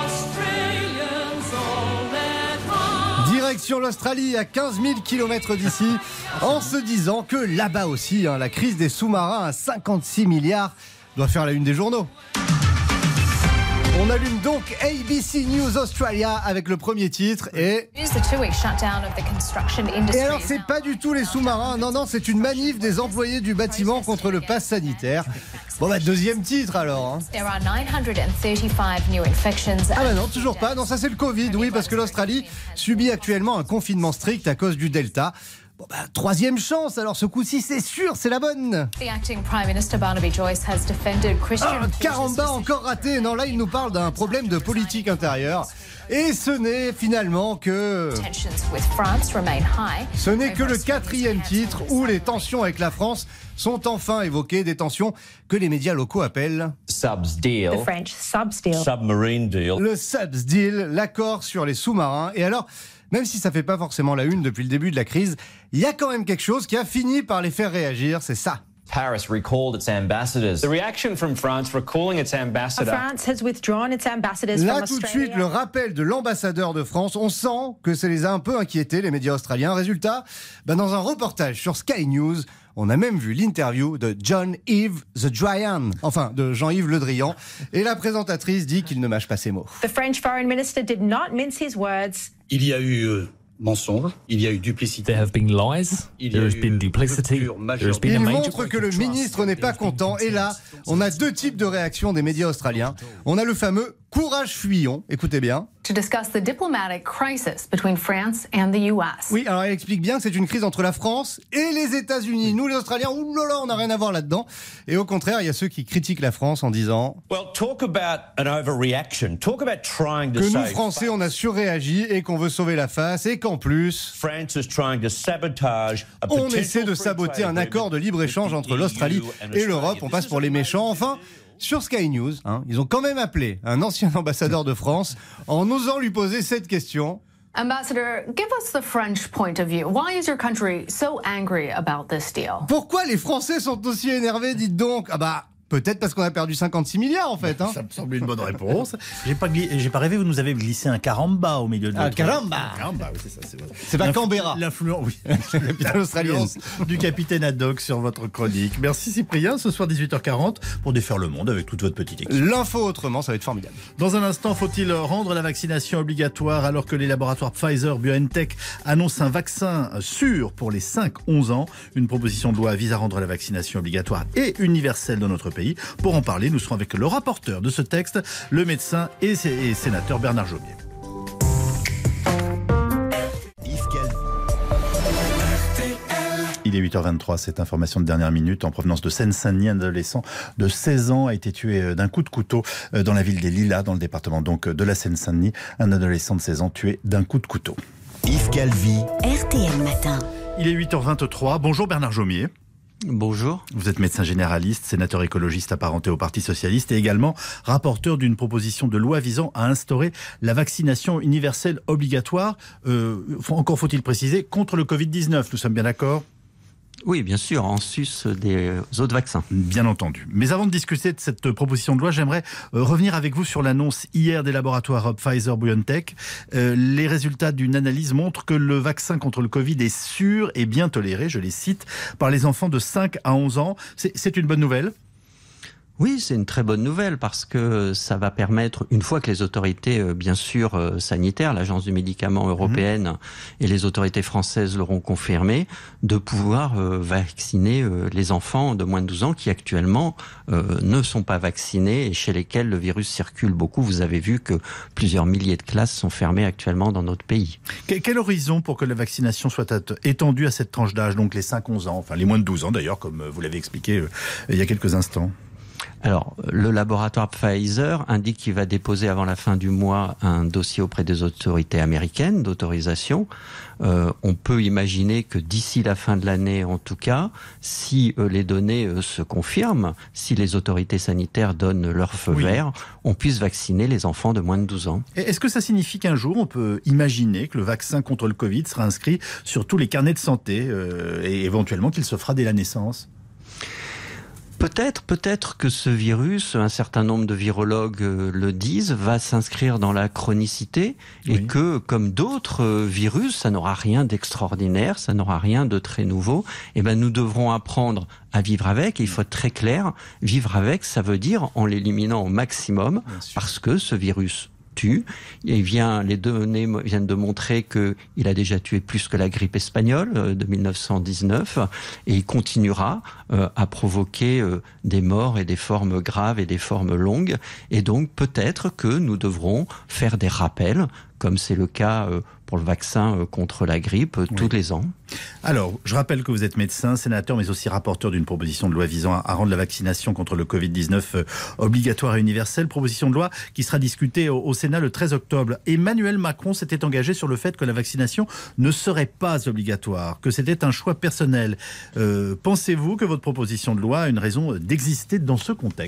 Direction l'Australie, à 15 000 km d'ici, en se disant que là-bas aussi, la crise des sous-marins à 56 milliards doit faire la une des journaux. On allume donc ABC News Australia avec le premier titre et alors c'est pas du tout les sous-marins, non, c'est une manif des employés du bâtiment contre le pass sanitaire. Bon deuxième titre alors. Ah non, toujours pas, non ça c'est le Covid, oui, parce que l'Australie subit actuellement un confinement strict à cause du Delta. Troisième chance, alors ce coup-ci c'est sûr, c'est la bonne. Caramba, encore raté. Non, là il nous parle d'un problème de politique intérieure. Et ce n'est finalement que... Ce n'est que le quatrième titre où les tensions avec la France sont enfin évoquées, des tensions que les médias locaux appellent... Subs deal. The French subs deal. Submarine deal. Le subs deal, l'accord sur les sous-marins. Et alors... Même si ça fait pas forcément la une depuis le début de la crise, il y a quand même quelque chose qui a fini par les faire réagir, c'est ça. Paris recalled its ambassadors. The reaction from France recalling its ambassador. France has withdrawn its ambassadors Là, from tout de Australia. suite, le rappel de l'ambassadeur de France, on sent que ça les a un peu inquiétés, les médias australiens. Résultat, dans un reportage sur Sky News, on a même vu l'interview de Jean-Yves The Drian, enfin de Jean-Yves Le Drian, et la présentatrice dit qu'il ne mâche pas ses mots. The French foreign minister did not mince his words. Il y a eu mensonge, il y a eu duplicité. There have been lies, there has been duplicity, there has been a Il major montre que le ministre n'est pas content, et là, on a deux types de réactions des médias australiens. On a le fameux courage fuyant, écoutez bien. To discuss the diplomatic crisis between France and the US. Oui, alors elle explique bien que c'est une crise entre la France et les États-Unis. Nous, les Australiens, oulala, on n'a rien à voir là-dedans. Et au contraire, il y a ceux qui critiquent la France en disant que nous, Français, on a surréagi et qu'on veut sauver la face et qu'en plus, on essaie de saboter un accord de libre-échange entre l'Australie et l'Europe. On passe pour les méchants. Enfin, sur Sky News, ils ont quand même appelé un ancien ambassadeur de France en osant lui poser cette question. Ambassador, give us the French point of view. Why is your country so angry about this deal? Pourquoi les Français sont aussi énervés, dites donc? Peut-être parce qu'on a perdu 56 milliards en fait. Ça me semble une bonne réponse. J'ai pas rêvé, vous nous avez glissé un caramba au milieu de votre... Caramba, oui, c'est ça, c'est vrai. C'est pas Canberra. L'influence, oui, la capitale australienne du capitaine Haddock sur votre chronique. Merci Cyprien, ce soir 18h40 pour défaire le monde avec toute votre petite équipe. L'info autrement, ça va être formidable. Dans un instant, faut-il rendre la vaccination obligatoire alors que les laboratoires Pfizer, BioNTech annoncent un vaccin sûr pour les 5-11 ans? Une proposition de loi vise à rendre la vaccination obligatoire et universelle dans notre pays. Pour en parler, nous serons avec le rapporteur de ce texte, le médecin et sénateur Bernard Jomier. Il est 8h23, cette information de dernière minute en provenance de Seine-Saint-Denis. Un adolescent de 16 ans a été tué d'un coup de couteau dans la ville des Lilas, dans le département donc de la Seine-Saint-Denis. Un adolescent de 16 ans tué d'un coup de couteau. Yves Calvi. RTL Matin. Il est 8h23. Bonjour Bernard Jomier. Bonjour. Vous êtes médecin généraliste, sénateur écologiste apparenté au Parti socialiste et également rapporteur d'une proposition de loi visant à instaurer la vaccination universelle obligatoire. Encore faut-il préciser, contre le Covid-19. Nous sommes bien d'accord ? Oui, bien sûr, en sus des autres vaccins. Bien entendu. Mais avant de discuter de cette proposition de loi, j'aimerais revenir avec vous sur l'annonce hier des laboratoires Pfizer-BioNTech. Les résultats d'une analyse montrent que le vaccin contre le Covid est sûr et bien toléré, je les cite, par les enfants de 5 à 11 ans. C'est une bonne nouvelle ? Oui, c'est une très bonne nouvelle parce que ça va permettre, une fois que les autorités, bien sûr, sanitaires, l'Agence du médicament européenne et les autorités françaises l'auront confirmé, de pouvoir vacciner les enfants de moins de 12 ans qui actuellement ne sont pas vaccinés et chez lesquels le virus circule beaucoup. Vous avez vu que plusieurs milliers de classes sont fermées actuellement dans notre pays. Quel horizon pour que la vaccination soit étendue à cette tranche d'âge, donc les 5-11 ans, enfin les moins de 12 ans d'ailleurs, comme vous l'avez expliqué il y a quelques instants ? Alors, le laboratoire Pfizer indique qu'il va déposer avant la fin du mois un dossier auprès des autorités américaines d'autorisation. On peut imaginer que d'ici la fin de l'année, en tout cas, si les données se confirment, si les autorités sanitaires donnent leur feu vert, on puisse vacciner les enfants de moins de 12 ans. Est-ce que ça signifie qu'un jour, on peut imaginer que le vaccin contre le Covid sera inscrit sur tous les carnets de santé et éventuellement qu'il se fera dès la naissance ? Peut-être que ce virus, un certain nombre de virologues le disent, va s'inscrire dans la chronicité et que, comme d'autres virus, ça n'aura rien d'extraordinaire, ça n'aura rien de très nouveau. Et ben, nous devrons apprendre à vivre avec. Et il faut être très clair, vivre avec, ça veut dire en l'éliminant au maximum, parce que ce virus tue. Et les données viennent de montrer qu'il a déjà tué plus que la grippe espagnole de 1919 et il continuera à provoquer des morts et des formes graves et des formes longues. Et donc peut-être que nous devrons faire des rappels, comme c'est le cas pour le vaccin contre la grippe tous les ans. Alors, je rappelle que vous êtes médecin, sénateur, mais aussi rapporteur d'une proposition de loi visant à rendre la vaccination contre le Covid-19 obligatoire et universelle. Proposition de loi qui sera discutée au Sénat le 13 octobre. Emmanuel Macron s'était engagé sur le fait que la vaccination ne serait pas obligatoire, que c'était un choix personnel. Pensez-vous que votre proposition de loi a une raison d'exister dans ce contexte ?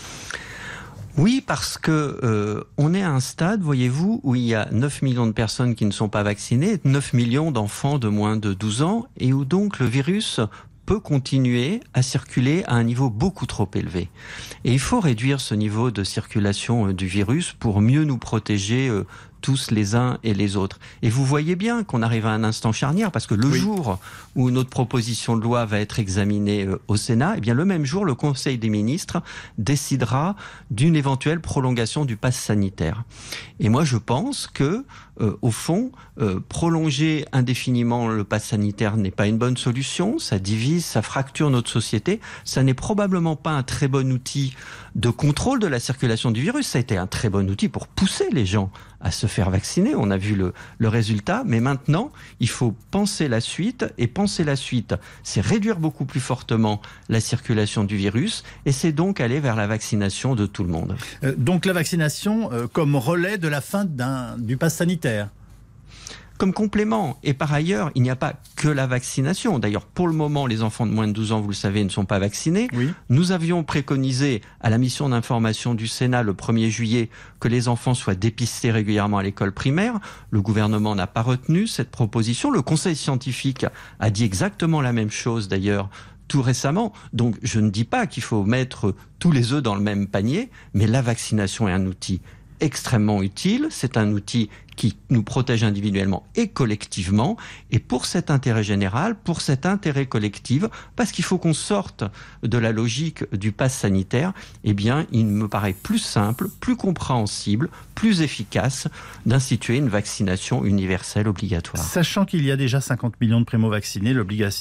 Oui, parce que on est à un stade, voyez-vous, où il y a 9 millions de personnes qui ne sont pas vaccinées, 9 millions d'enfants de moins de 12 ans, et où donc le virus peut continuer à circuler à un niveau beaucoup trop élevé. Et il faut réduire ce niveau de circulation du virus pour mieux nous protéger tous les uns et les autres. Et vous voyez bien qu'on arrive à un instant charnière, parce que le jour où notre proposition de loi va être examinée au Sénat, eh bien le même jour, le Conseil des ministres décidera d'une éventuelle prolongation du pass sanitaire. Et moi, je pense que, au fond, prolonger indéfiniment le pass sanitaire n'est pas une bonne solution. Ça divise, ça fracture notre société. Ça n'est probablement pas un très bon outil de contrôle de la circulation du virus. Ça a été un très bon outil pour pousser les gens à se faire vacciner. On a vu le résultat. Mais maintenant, il faut penser la suite. Et penser la suite, c'est réduire beaucoup plus fortement la circulation du virus. Et c'est donc aller vers la vaccination de tout le monde. Donc la vaccination comme relais de la fin du pass sanitaire. Comme complément. Et par ailleurs, il n'y a pas que la vaccination. D'ailleurs, pour le moment, les enfants de moins de 12 ans, vous le savez, ne sont pas vaccinés. Oui. Nous avions préconisé à la mission d'information du Sénat le 1er juillet que les enfants soient dépistés régulièrement à l'école primaire. Le gouvernement n'a pas retenu cette proposition. Le Conseil scientifique a dit exactement la même chose d'ailleurs tout récemment. Donc je ne dis pas qu'il faut mettre tous les œufs dans le même panier, mais la vaccination est un outil extrêmement utile. C'est un outil qui nous protège individuellement et collectivement. Et pour cet intérêt général, pour cet intérêt collectif, parce qu'il faut qu'on sorte de la logique du pass sanitaire, eh bien, il me paraît plus simple, plus compréhensible, plus efficace d'instituer une vaccination universelle obligatoire. Sachant qu'il y a déjà 50 millions de primo-vaccinés,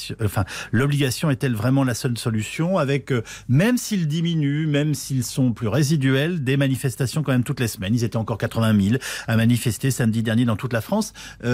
l'obligation est-elle vraiment la seule solution, avec, même s'ils diminuent, même s'ils sont plus résiduels, des manifestations quand même toutes les semaines. Ils étaient encore 80 000 à manifester samedi dernier dans toute la France.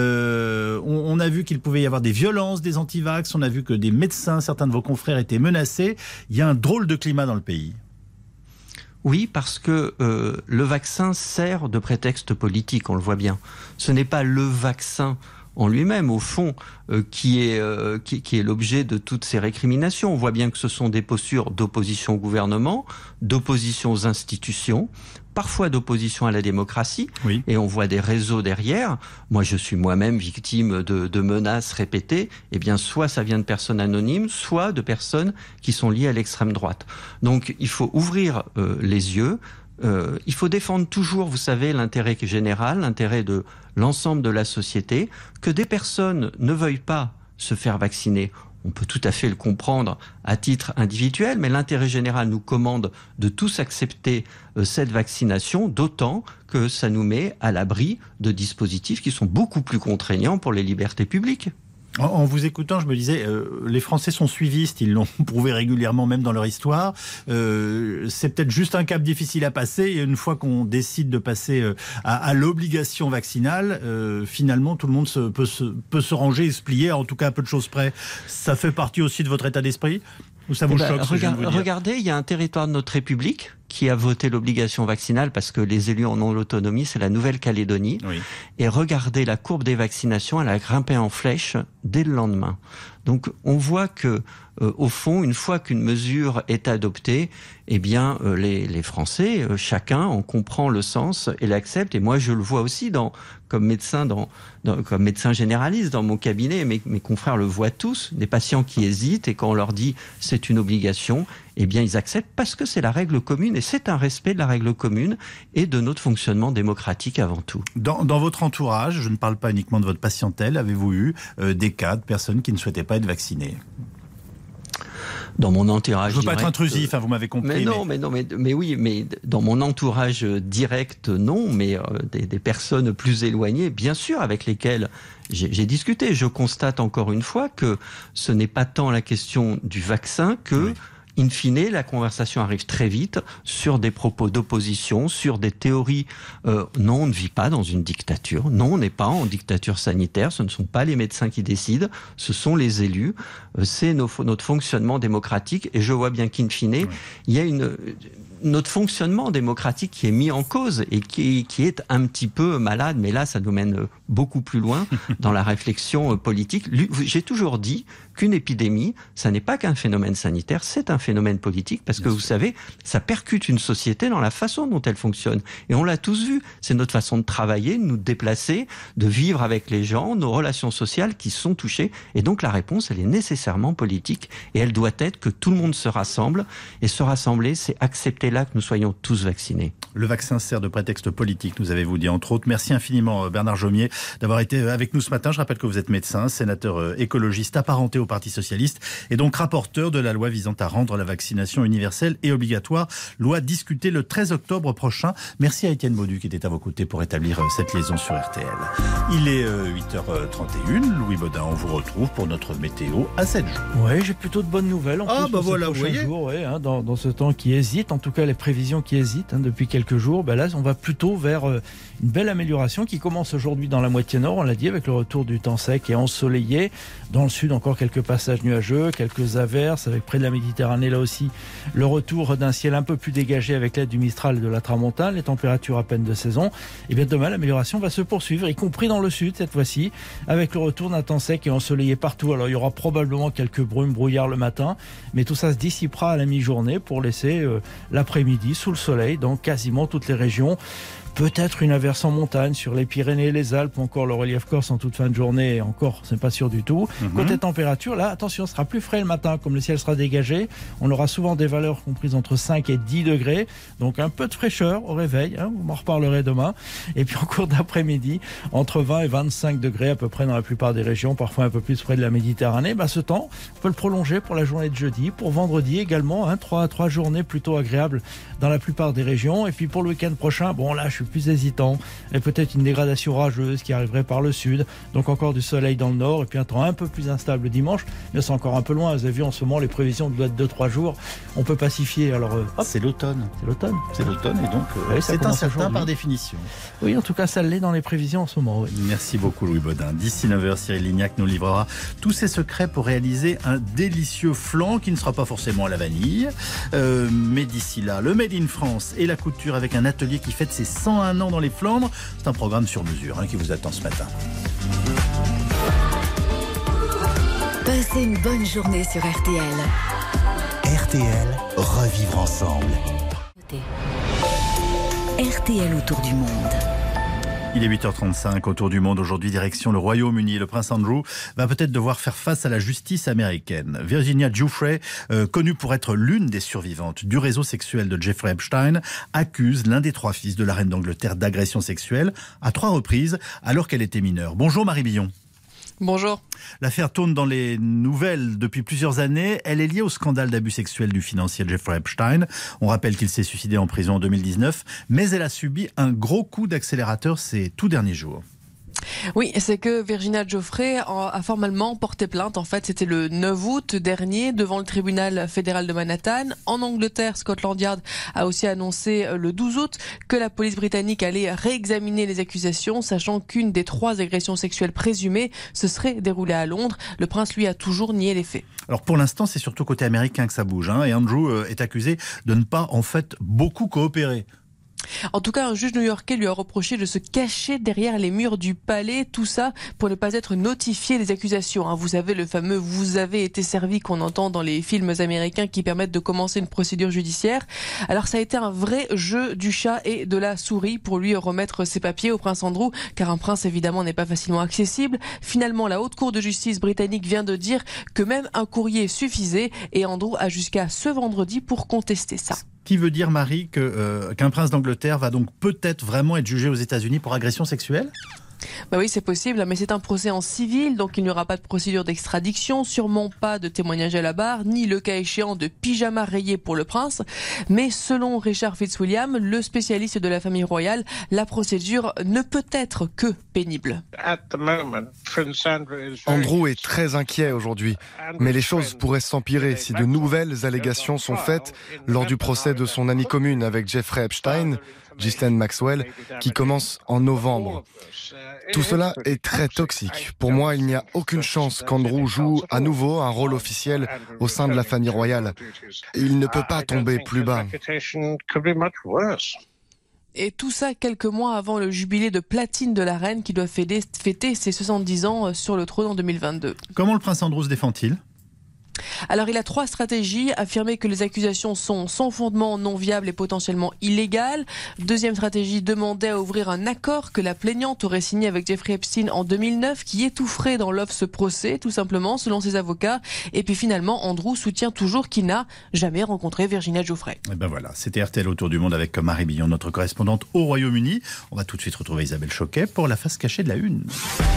On a vu qu'il pouvait y avoir des violences des antivax, on a vu que des médecins, certains de vos confrères étaient menacés. Il y a un drôle de climat dans le pays. Oui, parce que le vaccin sert de prétexte politique, on le voit bien. Ce n'est pas le vaccin en lui-même, au fond, qui est l'objet de toutes ces récriminations. On voit bien que ce sont des postures d'opposition au gouvernement, d'opposition aux institutions, parfois d'opposition à la démocratie, et on voit des réseaux derrière. Moi, je suis moi-même victime de menaces répétées. Eh bien, soit ça vient de personnes anonymes, soit de personnes qui sont liées à l'extrême droite. Donc, il faut ouvrir les yeux. Il faut défendre toujours, vous savez, l'intérêt général, l'intérêt de l'ensemble de la société. Que des personnes ne veuillent pas se faire vacciner, on peut tout à fait le comprendre à titre individuel, mais l'intérêt général nous commande de tous accepter cette vaccination, d'autant que ça nous met à l'abri de dispositifs qui sont beaucoup plus contraignants pour les libertés publiques. En vous écoutant, je me disais, les Français sont suivistes, ils l'ont prouvé régulièrement même dans leur histoire. C'est peut-être juste un cap difficile à passer, et une fois qu'on décide de passer à l'obligation vaccinale, finalement tout le monde peut se ranger et se plier, en tout cas à peu de choses près. Ça fait partie aussi de votre état d'esprit ? Ou ça vous choque, ce que je viens de vous dire ? Regardez, il y a un territoire de notre République qui a voté l'obligation vaccinale parce que les élus en ont l'autonomie, c'est la Nouvelle-Calédonie. Oui. Et regardez, la courbe des vaccinations, elle a grimpé en flèche dès le lendemain. Donc on voit que, au fond, une fois qu'une mesure est adoptée, eh bien les Français, chacun en comprend le sens et l'accepte. Et moi, je le vois aussi comme médecin généraliste dans mon cabinet. Mes confrères le voient tous, des patients qui hésitent, et quand on leur dit c'est une obligation, eh bien ils acceptent parce que c'est la règle commune et c'est un respect de la règle commune et de notre fonctionnement démocratique avant tout. Dans votre entourage, je ne parle pas uniquement de votre patientèle, avez-vous eu des cas de personnes qui ne souhaitaient pas être vaccinées ? Dans mon entourage je ne veux direct, pas être intrusif, vous m'avez compris. Mais oui, mais dans mon entourage direct, non, mais des personnes plus éloignées, bien sûr, avec lesquelles j'ai discuté. Je constate encore une fois que ce n'est pas tant la question du vaccin que... Oui. In fine, la conversation arrive très vite sur des propos d'opposition, sur des théories. Non, on ne vit pas dans une dictature. Non, on n'est pas en dictature sanitaire. Ce ne sont pas les médecins qui décident. Ce sont les élus. C'est notre fonctionnement démocratique. Et je vois bien qu'in fine, il y a notre fonctionnement démocratique qui est mis en cause et qui est un petit peu malade. Mais là, ça nous mène beaucoup plus loin dans la réflexion politique. J'ai toujours dit qu'une épidémie, ça n'est pas qu'un phénomène sanitaire, c'est un phénomène politique parce que vous savez, ça percute une société dans la façon dont elle fonctionne. Et on l'a tous vu, c'est notre façon de travailler, de nous déplacer, de vivre avec les gens, nos relations sociales qui sont touchées. Et donc la réponse, elle est nécessairement politique et elle doit être que tout le monde se rassemble. Et se rassembler, c'est accepter là que nous soyons tous vaccinés. Le vaccin sert de prétexte politique, nous avez-vous dit entre autres. Merci infiniment Bernard Jomier d'avoir été avec nous ce matin. Je rappelle que vous êtes médecin, sénateur écologiste apparenté au Parti socialiste et donc rapporteur de la loi visant à rendre la vaccination universelle et obligatoire. Loi discutée le 13 octobre prochain. Merci à Étienne Baudu qui était à vos côtés pour établir cette liaison sur RTL. Il est 8h31. Louis Baudin, on vous retrouve pour notre météo à 7 jours. Oui, j'ai plutôt de bonnes nouvelles. Voilà, vous voyez. Jours, dans ce temps qui hésite, en tout cas les prévisions qui hésitent depuis quelques jours, là on va plutôt vers une belle amélioration qui commence aujourd'hui dans la moitié nord, on l'a dit, avec le retour du temps sec et ensoleillé. Dans le sud, encore quelques passages nuageux, quelques averses, avec près de la Méditerranée, là aussi, le retour d'un ciel un peu plus dégagé avec l'aide du Mistral et de la Tramontane, les températures à peine de saison. Et bien demain, l'amélioration va se poursuivre, y compris dans le sud cette fois-ci, avec le retour d'un temps sec et ensoleillé partout. Alors il y aura probablement quelques brumes, brouillards le matin, mais tout ça se dissipera à la mi-journée pour laisser l'après-midi sous le soleil dans quasiment toutes les régions. Peut-être une averse en montagne sur les Pyrénées et les Alpes, ou encore le relief corse en toute fin de journée, et encore, c'est pas sûr du tout. Côté température, là, attention, ce sera plus frais le matin, comme le ciel sera dégagé. On aura souvent des valeurs comprises entre 5 et 10 degrés, donc un peu de fraîcheur au réveil, vous m'en reparlerez demain. Et puis en cours d'après-midi, entre 20 et 25 degrés à peu près dans la plupart des régions, parfois un peu plus près de la Méditerranée. Ce temps, on peut le prolonger pour la journée de jeudi, pour vendredi également, trois journées plutôt agréables dans la plupart des régions. Et puis pour le week-end prochain, là, je suis plus hésitant, et peut-être une dégradation rageuse qui arriverait par le sud, donc encore du soleil dans le nord, et puis un temps un peu plus instable dimanche, mais c'est encore un peu loin, vous avez vu en ce moment les prévisions doivent être 2-3 jours, on peut pacifier, alors c'est l'automne. C'est l'automne, et donc c'est incertain par définition. Oui, en tout cas ça l'est dans les prévisions en ce moment. Oui. Merci beaucoup Louis Baudin. D'ici 9h, Cyril Lignac nous livrera tous ses secrets pour réaliser un délicieux flan qui ne sera pas forcément à la vanille, mais d'ici là, le Made in France et la couture avec un atelier qui fête ses 101 ans dans les Flandres. C'est un programme sur mesure qui vous attend ce matin. Passez une bonne journée sur RTL. RTL, revivre ensemble. RTL autour du monde. Il est 8h35, autour du monde aujourd'hui, direction le Royaume-Uni. Le prince Andrew va peut-être devoir faire face à la justice américaine. Virginia Giuffre, connue pour être l'une des survivantes du réseau sexuel de Jeffrey Epstein, accuse l'un des 3 fils de la reine d'Angleterre d'agression sexuelle à 3 reprises alors qu'elle était mineure. Bonjour Marie Billon. Bonjour. L'affaire tourne dans les nouvelles depuis plusieurs années. Elle est liée au scandale d'abus sexuel du financier Jeffrey Epstein. On rappelle qu'il s'est suicidé en prison en 2019, mais elle a subi un gros coup d'accélérateur ces tout derniers jours. Oui, c'est que Virginia Giuffre a formellement porté plainte. En fait, c'était le 9 août dernier devant le tribunal fédéral de Manhattan. En Angleterre, Scotland Yard a aussi annoncé le 12 août que la police britannique allait réexaminer les accusations, sachant qu'une des 3 agressions sexuelles présumées se serait déroulée à Londres. Le prince, lui, a toujours nié les faits. Alors pour l'instant, c'est surtout côté américain que ça bouge, et Andrew est accusé de ne pas en fait beaucoup coopérer. En tout cas, un juge new-yorkais lui a reproché de se cacher derrière les murs du palais, tout ça pour ne pas être notifié des accusations. Vous savez, le fameux « vous avez été servi » qu'on entend dans les films américains qui permettent de commencer une procédure judiciaire. Alors ça a été un vrai jeu du chat et de la souris pour lui remettre ses papiers au prince Andrew, car un prince évidemment n'est pas facilement accessible. Finalement, la haute cour de justice britannique vient de dire que même un courrier suffisait et Andrew a jusqu'à ce vendredi pour contester ça. Qui veut dire, Marie, qu'un prince d'Angleterre va donc peut-être vraiment être jugé aux États-Unis pour agression sexuelle ? Oui, c'est possible, mais c'est un procès en civil, donc il n'y aura pas de procédure d'extradition, sûrement pas de témoignage à la barre, ni le cas échéant de pyjama rayé pour le prince. Mais selon Richard Fitzwilliam, le spécialiste de la famille royale, la procédure ne peut être que pénible. Andrew est très inquiet aujourd'hui, mais les choses pourraient s'empirer si de nouvelles allégations sont faites lors du procès de son ami commune avec Jeffrey Epstein, Ghislaine Maxwell, qui commence en novembre. Tout cela est très toxique. Pour moi, il n'y a aucune chance qu'Andrew joue à nouveau un rôle officiel au sein de la famille royale. Il ne peut pas tomber plus bas. Et tout ça quelques mois avant le jubilé de platine de la reine qui doit fêter ses 70 ans sur le trône en 2022. Comment le prince Andrew se défend-il ? Alors il a 3 stratégies. Affirmer que les accusations sont sans fondement, non viables et potentiellement illégales. Deuxième stratégie, demander à ouvrir un accord que la plaignante aurait signé avec Jeffrey Epstein en 2009 qui étoufferait dans l'œuf ce procès, tout simplement, selon ses avocats. Et puis finalement, Andrew soutient toujours qu'il n'a jamais rencontré Virginia Giuffre. Et ben voilà, c'était RTL Autour du Monde avec Marie Billon, notre correspondante au Royaume-Uni. On va tout de suite retrouver Isabelle Choquet pour la face cachée de la une.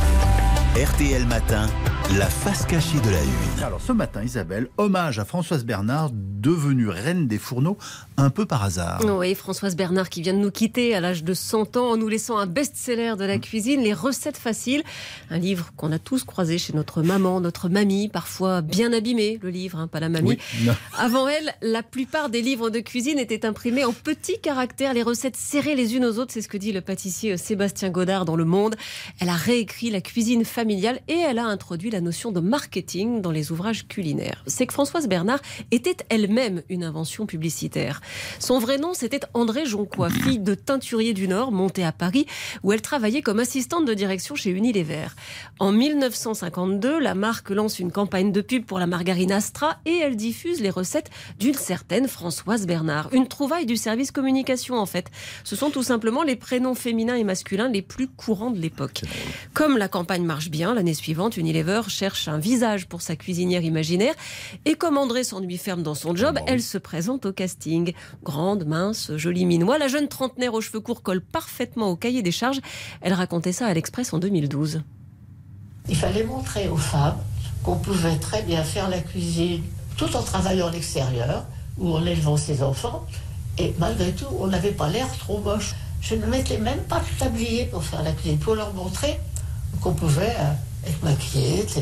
RTL Matin, la face cachée de la une. Alors ce matin, Isabelle, hommage à Françoise Bernard, devenue reine des fourneaux un peu par hasard. Oui, Françoise Bernard qui vient de nous quitter à l'âge de 100 ans en nous laissant un best-seller de la cuisine, Les recettes faciles. Un livre qu'on a tous croisé chez notre maman, notre mamie, parfois bien abîmé, le livre, pas la mamie. Oui, avant elle, la plupart des livres de cuisine étaient imprimés en petits caractères, les recettes serrées les unes aux autres, c'est ce que dit le pâtissier Sébastien Godard dans Le Monde. Elle a réécrit la cuisine familiale et elle a introduit la notion de marketing dans les ouvrages culinaires. C'est que Françoise Bernard était elle-même une invention publicitaire. Son vrai nom, c'était André Jonquois, fille de teinturier du Nord, montée à Paris, où elle travaillait comme assistante de direction chez Unilever. En 1952, la marque lance une campagne de pub pour la margarine Astra et elle diffuse les recettes d'une certaine Françoise Bernard. Une trouvaille du service communication, en fait. Ce sont tout simplement les prénoms féminins et masculins les plus courants de l'époque. Comme la campagne marche bien, l'année suivante, Unilever cherche un visage pour sa cuisinière imaginaire. Et comme André s'ennuie ferme dans son job, elle se présente au casting. Grande, mince, jolie minois, la jeune trentenaire aux cheveux courts colle parfaitement au cahier des charges. Elle racontait ça à l'Express en 2012. Il fallait montrer aux femmes qu'on pouvait très bien faire la cuisine tout en travaillant à l'extérieur ou en élevant ses enfants. Et malgré tout, on n'avait pas l'air trop moche. Je ne mettais même pas tout habillé pour faire la cuisine, pour leur montrer qu'on pouvait être maquillé, etc.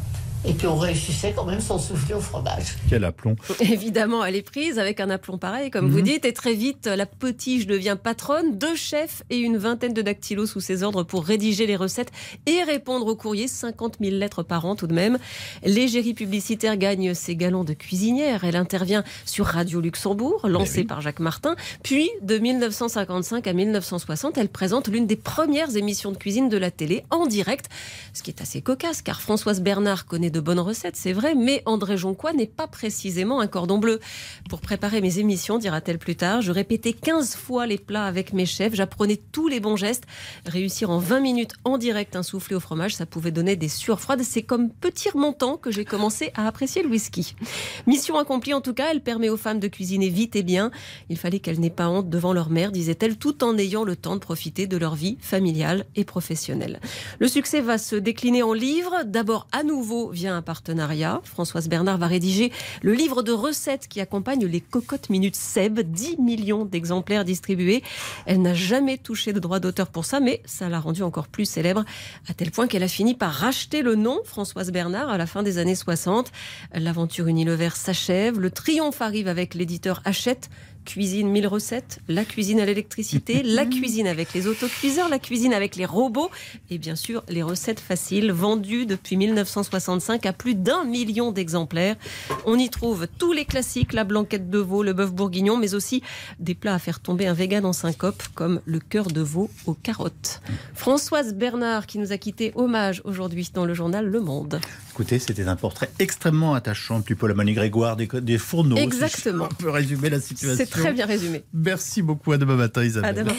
Et puis on réussissait quand même sans souffler au fromage. Quel aplomb. Évidemment, elle est prise avec un aplomb pareil, comme vous dites. Et très vite, la potiche devient patronne. 2 chefs et une vingtaine de dactylos sous ses ordres pour rédiger les recettes et répondre aux courriers. 50 000 lettres par an tout de même. L'égérie publicitaire gagne ses galons de cuisinière. Elle intervient sur Radio Luxembourg, lancée par Jacques Martin. Puis, de 1955 à 1960, elle présente l'une des premières émissions de cuisine de la télé en direct. Ce qui est assez cocasse, car Françoise Bernard connaît de bonnes recettes, c'est vrai, mais André Jonquois n'est pas précisément un cordon bleu. Pour préparer mes émissions, dira-t-elle plus tard, je répétais 15 fois les plats avec mes chefs, j'apprenais tous les bons gestes. Réussir en 20 minutes en direct un soufflé au fromage, ça pouvait donner des sueurs froides. C'est comme petit remontant que j'ai commencé à apprécier le whisky. Mission accomplie en tout cas, elle permet aux femmes de cuisiner vite et bien. Il fallait qu'elles n'aient pas honte devant leur mère, disait-elle, tout en ayant le temps de profiter de leur vie familiale et professionnelle. Le succès va se décliner en livres, d'abord à nouveau via un partenariat. Françoise Bernard va rédiger le livre de recettes qui accompagne les cocottes minutes Seb, 10 millions d'exemplaires distribués. Elle n'a jamais touché de droit d'auteur pour ça, mais ça l'a rendue encore plus célèbre, à tel point qu'elle a fini par racheter le nom Françoise Bernard à la fin des années 60. L'aventure Unilever s'achève, le triomphe arrive avec l'éditeur Hachette, cuisine 1000 recettes, la cuisine à l'électricité, la cuisine avec les autocuiseurs, la cuisine avec les robots et bien sûr les recettes faciles vendues depuis 1965 à plus d'1 million d'exemplaires. On y trouve tous les classiques, la blanquette de veau, le bœuf bourguignon, mais aussi des plats à faire tomber un vegan en syncope comme le cœur de veau aux carottes. Françoise Bernard qui nous a quitté, hommage aujourd'hui dans le journal Le Monde. Écoutez, c'était un portrait extrêmement attachant du Paul Amani Grégoire des fourneaux. Exactement. Si on peut résumer la situation. C'est très bien résumé. Merci beaucoup. À demain matin, Isabelle. À demain.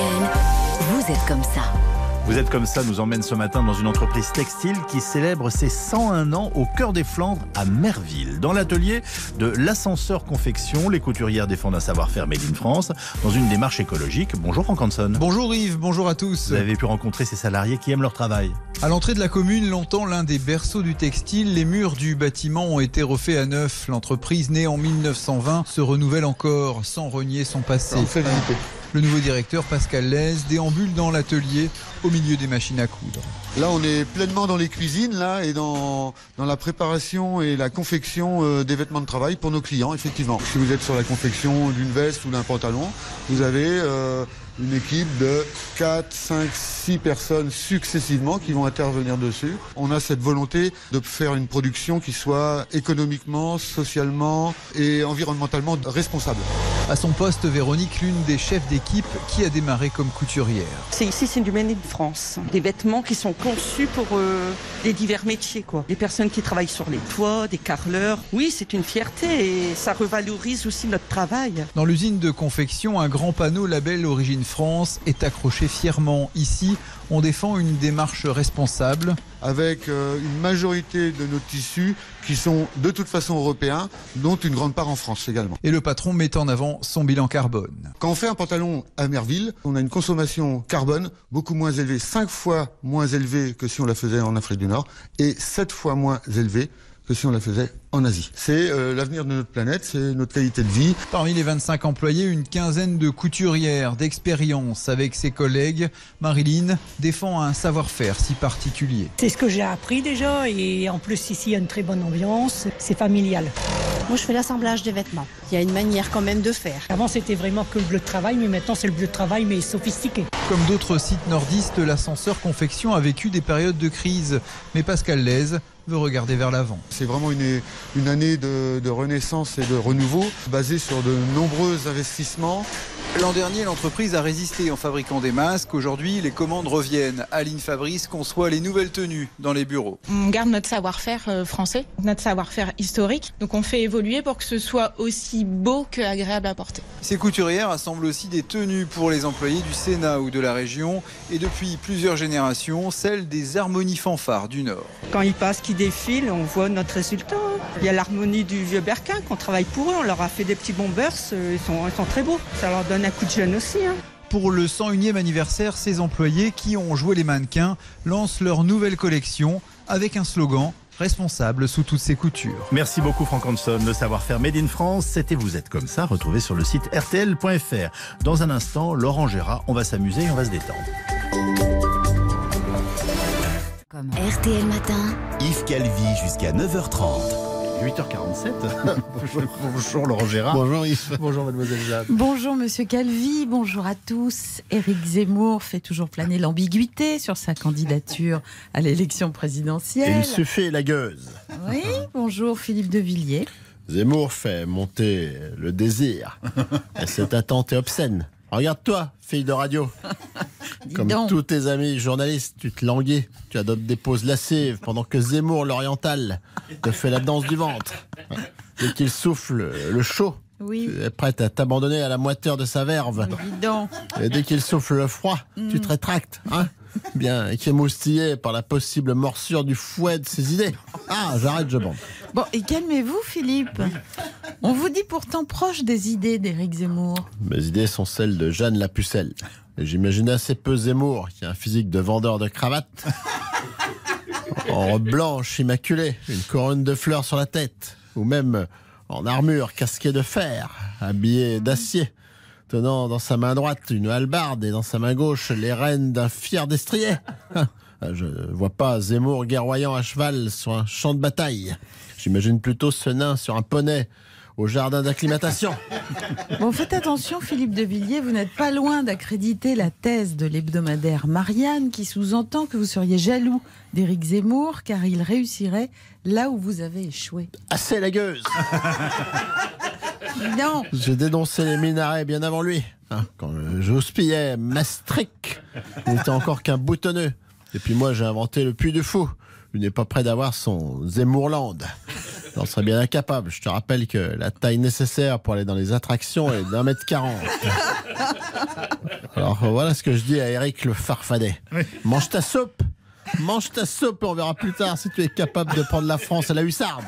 RTL, vous êtes comme ça. Vous êtes comme ça nous emmène ce matin dans une entreprise textile qui célèbre ses 101 ans au cœur des Flandres à Merville. Dans l'atelier de l'ascenseur confection, les couturières défendent un savoir-faire made in France dans une démarche écologique. Bonjour Franck Hanson. Bonjour Yves, bonjour à tous. Vous avez pu rencontrer ces salariés qui aiment leur travail. À l'entrée de la commune, longtemps l'un des berceaux du textile, les murs du bâtiment ont été refaits à neuf. L'entreprise née en 1920 se renouvelle encore sans renier son passé. Le nouveau directeur, Pascal Lez, déambule dans l'atelier au milieu des machines à coudre. Là, on est pleinement dans les cuisines là, et dans la préparation et la confection des vêtements de travail pour nos clients, effectivement. Si vous êtes sur la confection d'une veste ou d'un pantalon, vous avez une équipe de 4, 5, 6 personnes successivement qui vont intervenir dessus. On a cette volonté de faire une production qui soit économiquement, socialement et environnementalement responsable. À son poste, Véronique, l'une des chefs d'équipe qui a démarré comme couturière. C'est du made in France. Des vêtements qui sont conçus pour les divers métiers, quoi. Les personnes qui travaillent sur les toits, des carreleurs. Oui, c'est une fierté et ça revalorise aussi notre travail. Dans l'usine de confection, un grand panneau label Origine France est accroché fièrement. Ici, on défend une démarche responsable. Avec une majorité de nos tissus qui sont de toute façon européens, dont une grande part en France également. Et le patron met en avant son bilan carbone. Quand on fait un pantalon à Merville, on a une consommation carbone beaucoup moins élevée, 5 fois moins élevée que si on la faisait en Afrique du Nord, et 7 fois moins élevée que si on la faisait en Asie. C'est l'avenir de notre planète, c'est notre qualité de vie. Parmi les 25 employés, une quinzaine de couturières d'expérience. Avec ses collègues, Marilyn défend un savoir-faire si particulier. C'est ce que j'ai appris déjà et en plus ici il y a une très bonne ambiance, c'est familial. Moi je fais l'assemblage des vêtements. Il y a une manière quand même de faire. Avant c'était vraiment que le bleu de travail, mais maintenant c'est le bleu de travail mais sophistiqué. Comme d'autres sites nordistes, l'ascenseur confection a vécu des périodes de crise. Mais Pascal Lez veut regarder vers l'avant. C'est vraiment une année de renaissance et de renouveau, basée sur de nombreux investissements. L'an dernier, l'entreprise a résisté en fabriquant des masques. Aujourd'hui, les commandes reviennent. Aline Fabrice conçoit les nouvelles tenues dans les bureaux. On garde notre savoir-faire français, notre savoir-faire historique. Donc on fait évoluer pour que ce soit aussi beau qu'agréable à porter. Ces couturières assemblent aussi des tenues pour les employés du Sénat ou de la région. Et depuis plusieurs générations, celles des harmonies fanfares du Nord. Quand ils passent, qu'ils défilent, on voit notre résultat. Il y a l'harmonie du vieux Berquin qu'on travaille pour eux. On leur a fait des petits bombers, ils sont très beaux. Ça leur donne un coup de jeune aussi. Pour le 101e anniversaire, ces employés qui ont joué les mannequins lancent leur nouvelle collection avec un slogan responsable sous toutes ses coutures. Merci beaucoup Franck Hanson. Le savoir-faire made in France, c'était Vous êtes comme ça, retrouvé sur le site rtl.fr. Dans un instant, Laurent Gérard, on va s'amuser et on va se détendre. Comme RTL Matin, Yves Calvi jusqu'à 9h30. 8h47. Bonjour Laurent Gérard. Bonjour Yves. Bonjour mademoiselle Jade. Bonjour monsieur Calvi, bonjour à tous. Éric Zemmour fait toujours planer l'ambiguïté sur sa candidature à l'élection présidentielle. Et il se fait la gueuse. Oui, bonjour Philippe de Villiers. Zemmour fait monter le désir. Et cette attente est obscène. Regarde-toi, fille de radio. Comme donc. Tous tes amis journalistes, tu te languis, tu adoptes des poses lascives pendant que Zemmour, l'oriental, te fait la danse du ventre. Dès qu'il souffle le chaud, oui. Tu es prête à t'abandonner à la moiteur de sa verve. Et dès qu'il souffle le froid, tu te rétractes, hein, bien émoustillé par la possible morsure du fouet de ses idées. Ah, j'arrête, je bande. Bon, et calmez-vous Philippe. On vous dit pourtant proche des idées d'Éric Zemmour. Mes idées sont celles de Jeanne la Pucelle. Et j'imagine assez peu Zemmour, qui a un physique de vendeur de cravates. En robe blanche immaculée, une couronne de fleurs sur la tête. Ou même en armure casquée de fer, habillé d'acier, tenant dans sa main droite une hallebarde et dans sa main gauche les rênes d'un fier destrier. Je vois pas Zemmour guerroyant à cheval sur un champ de bataille. J'imagine plutôt ce nain sur un poney, au jardin d'acclimatation. Bon, faites attention, Philippe de Villiers, vous n'êtes pas loin d'accréditer la thèse de l'hebdomadaire Marianne qui sous-entend que vous seriez jaloux d'Éric Zemmour car il réussirait là où vous avez échoué. Assez la gueuse. Non. J'ai dénoncé les minarets bien avant lui. Quand j'houspillais Maastricht, il n'était encore qu'un boutonneux. Et puis moi, j'ai inventé le Puy du Fou. Il n'est pas prêt d'avoir son Zemmourland. J'en serais bien incapable. Je te rappelle que la taille nécessaire pour aller dans les attractions est d'1m40. Alors voilà ce que je dis à Eric le Farfadet. Oui. Mange ta soupe et on verra plus tard si tu es capable de prendre la France à la hussarde.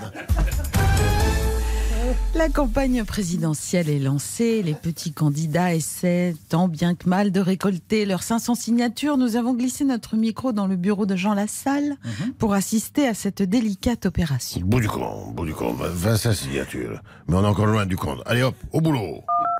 La campagne présidentielle est lancée. Les petits candidats essaient tant bien que mal de récolter leurs 500 signatures. Nous avons glissé notre micro dans le bureau de Jean Lassalle pour assister à cette délicate opération. Bout du compte, 25 signatures. Mais on est encore loin du compte. Allez hop, au boulot.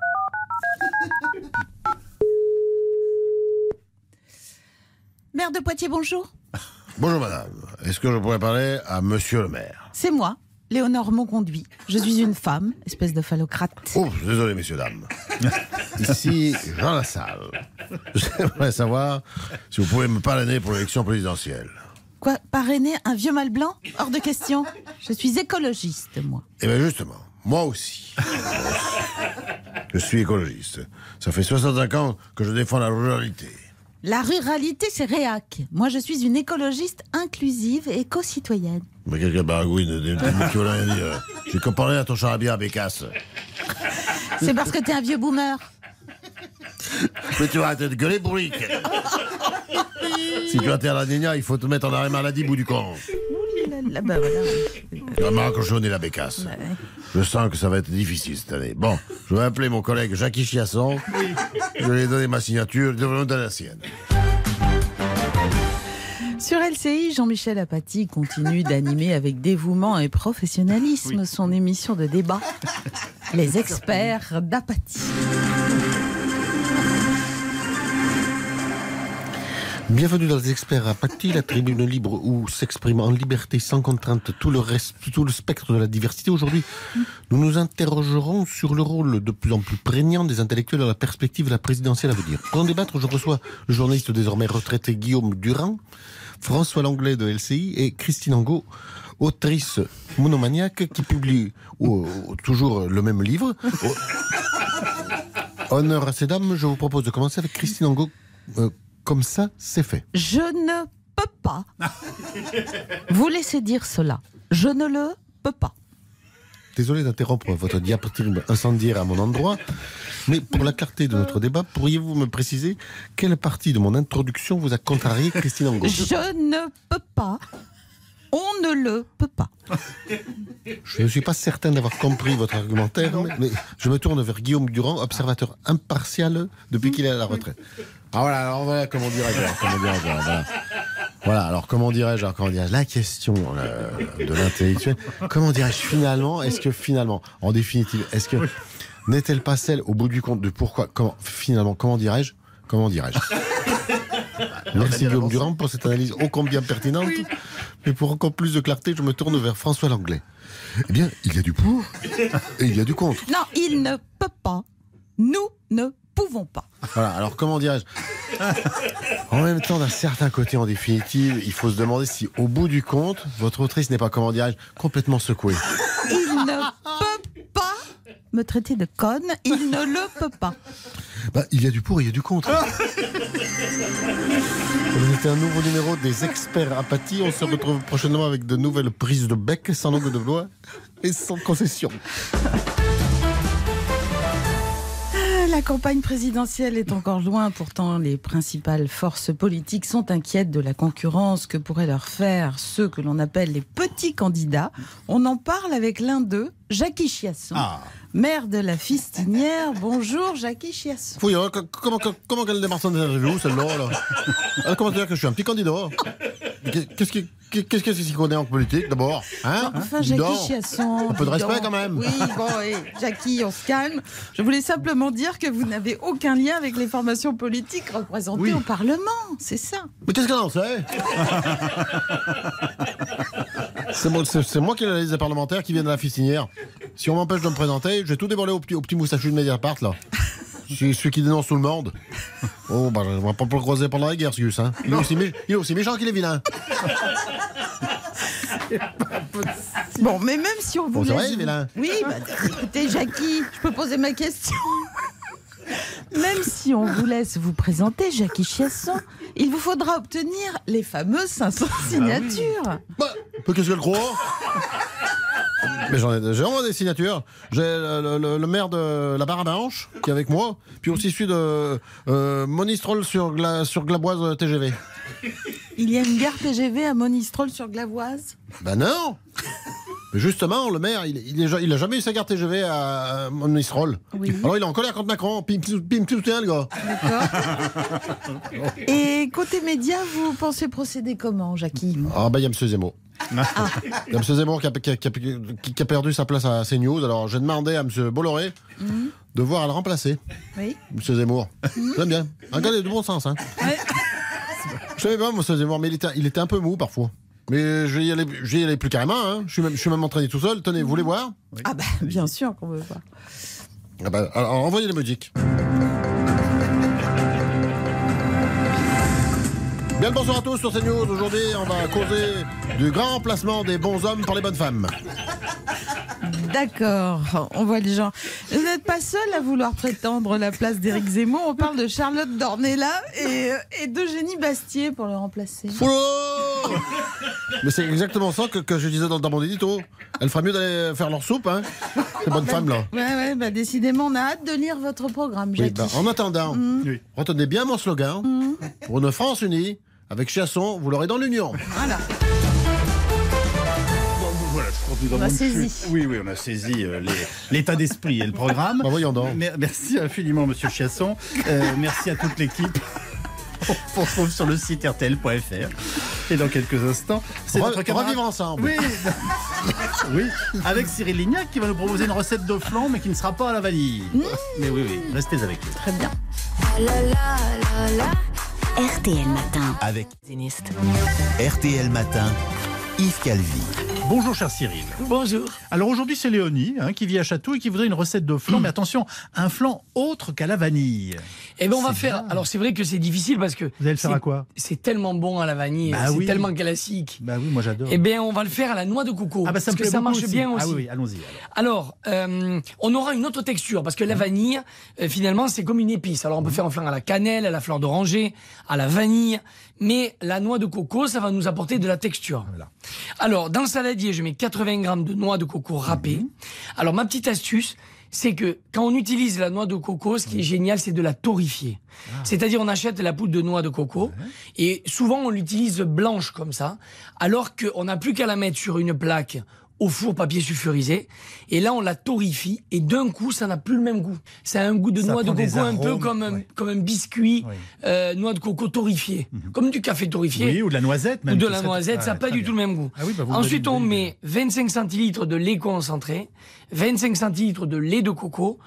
Maire de Poitiers, bonjour. Bonjour madame. Est-ce que je pourrais parler à monsieur le maire? C'est moi. Léonore Monconduit. Je suis une femme, espèce de phallocrate. Oh, désolé, messieurs, dames. Ici, Jean Lassalle. J'aimerais savoir si vous pouvez me parrainer pour l'élection présidentielle. Quoi, parrainer un vieux mâle blanc? Hors de question. Je suis écologiste, moi. Eh bien, justement, moi aussi. Je suis écologiste. Ça fait 65 ans que je défends la ruralité. La ruralité, c'est réac. Moi, je suis une écologiste inclusive et éco-citoyenne. Mais quelqu'un baragouine, tu veux rien dire. J'ai comparé à ton charabia à Bécasse. C'est parce que t'es un vieux boomer. Mais tu vas arrêter de gueuler, bourrique. Si tu atterres la Nina, il faut te mettre en arrêt maladie, bout du compte. Bah voilà. Tu vas me raccrochonner la Bécasse. Ouais. Je sens que ça va être difficile cette année. Bon, je vais appeler mon collègue Jackie Chiasson. Je vais lui donner ma signature, il devrait me donner la sienne. Sur LCI, Jean-Michel Apathy continue d'animer avec dévouement et professionnalisme son émission de débat, Les Experts d'Apathy. Bienvenue dans Les Experts Apathy, la tribune libre où s'exprime en liberté sans contrainte tout le spectre de la diversité. Aujourd'hui, nous nous interrogerons sur le rôle de plus en plus prégnant des intellectuels dans la perspective de la présidentielle à venir. Pour en débattre, je reçois le journaliste désormais retraité Guillaume Durand, François Langlais de LCI et Christine Angot, autrice monomaniaque qui publie toujours le même livre. Honneur à ces dames, je vous propose de commencer avec Christine Angot. Comme ça, c'est fait. Je ne peux pas vous laisser dire cela. Je ne le peux pas. Désolé d'interrompre votre diapositive incendiaire à mon endroit, mais pour la clarté de notre débat, pourriez-vous me préciser quelle partie de mon introduction vous a contrarié, Christine Angot? Je ne peux pas. On ne le peut pas. Je ne suis pas certain d'avoir compris votre argumentaire, mais je me tourne vers Guillaume Durand, observateur impartial depuis qu'il est à la retraite. Ah voilà, alors voilà, comment dirais-je, comment dirais-je, la question de l'intellectuel, comment dirais-je finalement, en définitive, est-ce que n'est-elle pas celle, au bout du compte, de pourquoi, comment dirais-je Merci Guillaume Durand pour cette analyse ô combien pertinente. Oui. Mais pour encore plus de clarté, je me tourne vers François Langlais. Eh bien, il y a du pour et il y a du contre. Non, il ne peut pas. Nous ne pouvons pas. Voilà, alors comment dirais-je? En même temps, d'un certain côté, en définitive, il faut se demander si, au bout du compte, votre autrice n'est pas, comment dirais-je, complètement secouée. Il ne peut pas me traiter de conne, il ne le peut pas. Il y a du pour et il y a du contre. C'était un nouveau numéro des Experts Apathy. On se retrouve prochainement avec de nouvelles prises de bec, sans langue de bois et sans concession. La campagne présidentielle est encore loin. Pourtant, les principales forces politiques sont inquiètes de la concurrence que pourraient leur faire ceux que l'on appelle les petits candidats. On en parle avec l'un d'eux, Jackie Chiasson, maire de la Fistinière. Bonjour, Jackie Chiasson. Oui, comment qu'elle démarre son interview, celle-là là comment dire que je suis un petit candidat? Qu'est-ce qu'il s'y connaît en politique, d'abord, hein? Enfin, Jackie Chiasson. Un peu de respect, quand même. Oui, bon, Jackie, on se calme. Je voulais simplement dire que vous n'avez aucun lien avec les formations politiques représentées au Parlement. C'est ça. Mais qu'est-ce qu'elle en sait? C'est moi qui ai la liste des parlementaires qui viennent de la Fistinière. Si on m'empêche de me présenter, je vais tout dévoiler au petit moustachu de Mediapart, là. Celui qui dénonce tout le monde. Oh, bah, on va pas le croiser pendant la guerre, ce Gus, hein. Il est aussi méchant qu'il est vilain. Bon, mais même si on vous c'est laisse... vrai, vilain. Oui, écoutez, Jackie, je peux poser ma question. Même si on vous laisse vous présenter, Jackie Chiasson, il vous faudra obtenir les fameuses 500 signatures. Qu'est-ce qu'elle croit? Mais j'ai vraiment des signatures. J'ai le maire de la Barre-à-Banche qui est avec moi, puis aussi celui de Monistrol sur Glaboise TGV. Il y a une gare TGV à Monistrol sur Glavoise? Ben non. Mais justement, le maire, il a jamais eu sa gare TGV à Monistrol. Oui. Alors il est en colère contre Macron, puis il me soutient, le gars. D'accord. Et côté médias, vous pensez procéder comment, Jackie? Ah ben il y a M. Zemmour. Il y a M. Zemmour qui a perdu sa place à CNews. Alors j'ai demandé à M. Bolloré de voir à le remplacer. Oui. M. Zemmour. J'aime bien. Un gars de bon sens. Hein. Ouais. Je savais pas, M. Zemmour, mais il était un peu mou parfois. Mais je vais y aller plus carrément. Hein. Je suis même entraîné tout seul. Tenez, vous voulez voir? Oui. Ah bah bien sûr qu'on veut voir. Ah bah, alors envoyez les musiques. Bien le bonsoir à tous sur CNews. Aujourd'hui, on va causer du grand remplacement des bons hommes par les bonnes femmes. D'accord, on voit les gens. Vous n'êtes pas seul à vouloir prétendre la place d'Éric Zemmour. On parle de Charlotte Dornelas et d'Eugénie Bastier pour le remplacer. Oh, mais c'est exactement ça que je disais dans mon édito. Elle ferait mieux d'aller faire leur soupe, hein, ces bonnes femmes là. Ouais, bah décidément, on a hâte de lire votre programme, Jackie. Oui, bah, en attendant, retenez bien mon slogan. Pour une France unie, avec Chiasson, vous l'aurez dans l'union. Voilà. Voilà, je crois que nous On a saisi. Oui, on a saisi l'état d'esprit et le programme. Bah voyons donc. Merci infiniment, Monsieur Chiasson. Merci à toute l'équipe. On se retrouve sur le site rtl.fr. Et dans quelques instants, c'est notre camarade... Revivre ensemble. Oui. Oui, avec Cyril Lignac qui va nous proposer une recette de flan, mais qui ne sera pas à la vanille. Mais oui, restez avec nous. Très bien. RTL Matin. Avec RTL Matin, Yves Calvi. Bonjour cher Cyril. Bonjour. Alors aujourd'hui c'est Léonie qui vit à Château et qui voudrait une recette de flan, mais attention, un flan autre qu'à la vanille. Eh bien on va faire, alors c'est vrai que c'est difficile parce que... Vous allez le faire à quoi? C'est tellement bon à la vanille, c'est tellement classique. Bah oui, moi j'adore. Eh bien on va le faire à la noix de coco. Ah bah ça me parce que ça marche aussi. bien aussi. Ah oui, allons-y. Alors, on aura une autre texture parce que la vanille, finalement c'est comme une épice. Alors on peut faire un flan à la cannelle, à la fleur d'oranger, à la vanille, mais la noix de coco ça va nous apporter de la texture. Voilà. Alors dans le saladier je mets 80 grammes de noix de coco râpée. Alors ma petite astuce, c'est que quand on utilise la noix de coco, ce qui est génial, c'est de la torréfier. C'est-à-dire on achète la poudre de noix de coco et souvent on l'utilise blanche comme ça, alors qu'on n'a plus qu'à la mettre sur une plaque au four papier sulfurisé, et là on la torréfie et d'un coup ça n'a plus le même goût. Ça a un goût de noix de coco un peu comme un biscuit noix de coco torréfié, comme du café torréfié. Oui, ou de la noisette même. Ou de la noisette, ça n'a pas du tout le même goût. Ensuite on met 25 centilitres de lait concentré, 25 centilitres de lait de coco,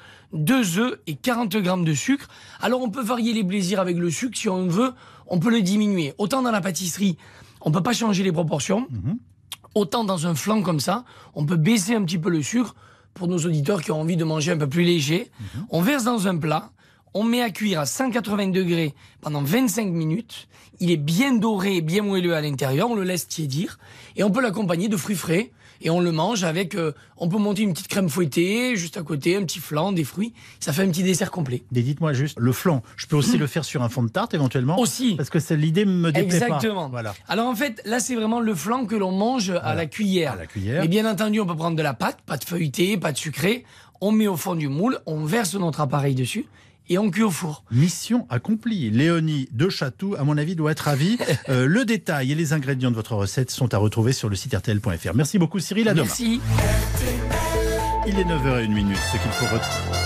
2 œufs et 40 grammes de sucre. Alors on peut varier les plaisirs avec le sucre, si on veut, on peut le diminuer. Autant dans la pâtisserie, on peut pas changer les proportions. Autant dans un flan comme ça, on peut baisser un petit peu le sucre pour nos auditeurs qui ont envie de manger un peu plus léger. On verse dans un plat, on met à cuire à 180 degrés pendant 25 minutes. Il est bien doré, bien moelleux à l'intérieur, on le laisse tiédir et on peut l'accompagner de fruits frais. Et on le mange avec, on peut monter une petite crème fouettée, juste à côté, un petit flan, des fruits. Ça fait un petit dessert complet. Et dites-moi juste, le flan, je peux aussi le faire sur un fond de tarte éventuellement? Aussi. Parce que l'idée me déplaît pas. Exactement. Voilà. Alors en fait, là c'est vraiment le flan que l'on mange à la cuillère. À la cuillère. Mais bien entendu, on peut prendre de la pâte feuilletée, pâte sucrée. On met au fond du moule, on verse notre appareil dessus. Et on cuit au four. Mission accomplie. Léonie de Château, à mon avis, doit être ravie. Le détail et les ingrédients de votre recette sont à retrouver sur le site rtl.fr. Merci beaucoup Cyril, à demain. Merci. Il est 9h01, ce qu'il faut retenir.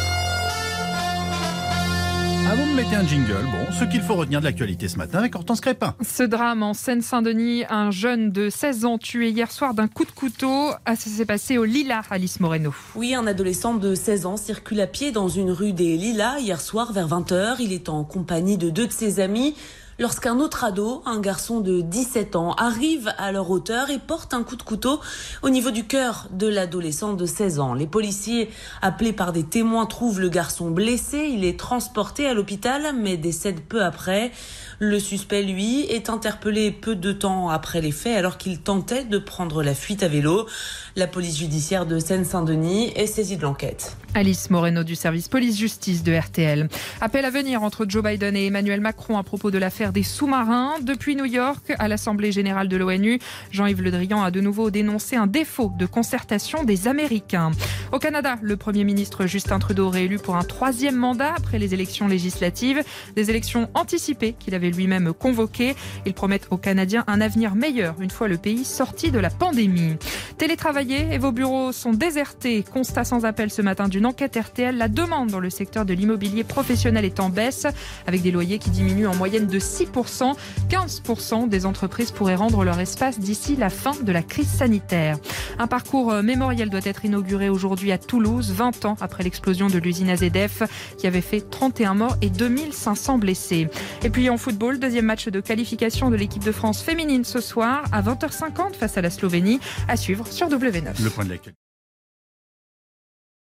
Ah, vous me mettez un jingle. Bon, ce qu'il faut retenir de l'actualité ce matin avec Hortense Crépin. Ce drame en Seine-Saint-Denis, un jeune de 16 ans tué hier soir d'un coup de couteau. Ça s'est passé au Lilas, Alice Moreno. Oui, un adolescent de 16 ans circule à pied dans une rue des Lilas hier soir vers 20h. Il est en compagnie de 2 de ses amis. lorsqu'un autre ado, un garçon de 17 ans, arrive à leur hauteur et porte un coup de couteau au niveau du cœur de l'adolescent de 16 ans. Les policiers, appelés par des témoins, trouvent le garçon blessé. Il est transporté à l'hôpital, mais décède peu après. Le suspect, lui, est interpellé peu de temps après les faits, alors qu'il tentait de prendre la fuite à vélo. La police judiciaire de Seine-Saint-Denis est saisie de l'enquête. Alice Moreno du service police-justice de RTL. Appel à venir entre Joe Biden et Emmanuel Macron à propos de l'affaire des sous-marins. Depuis New York, à l'Assemblée générale de l'ONU, Jean-Yves Le Drian a de nouveau dénoncé un défaut de concertation des Américains. Au Canada, le Premier ministre Justin Trudeau réélu pour un 3e mandat après les élections législatives. Des élections anticipées qu'il avait lui-même convoquées. Il promet aux Canadiens un avenir meilleur une fois le pays sorti de la pandémie. Télétravailler et vos bureaux sont désertés. Constat sans appel ce matin d'une enquête RTL. La demande dans le secteur de l'immobilier professionnel est en baisse, avec des loyers qui diminuent en moyenne de 6%. 15% des entreprises pourraient rendre leur espace d'ici la fin de la crise sanitaire. Un parcours mémoriel doit être inauguré aujourd'hui à Toulouse, 20 ans après l'explosion de l'usine AZF qui avait fait 31 morts et 2500 blessés. Et puis en football, deuxième match de qualification de l'équipe de France féminine ce soir à 20h50 face à la Slovénie, à suivre sur W9. Le point de l'actualité.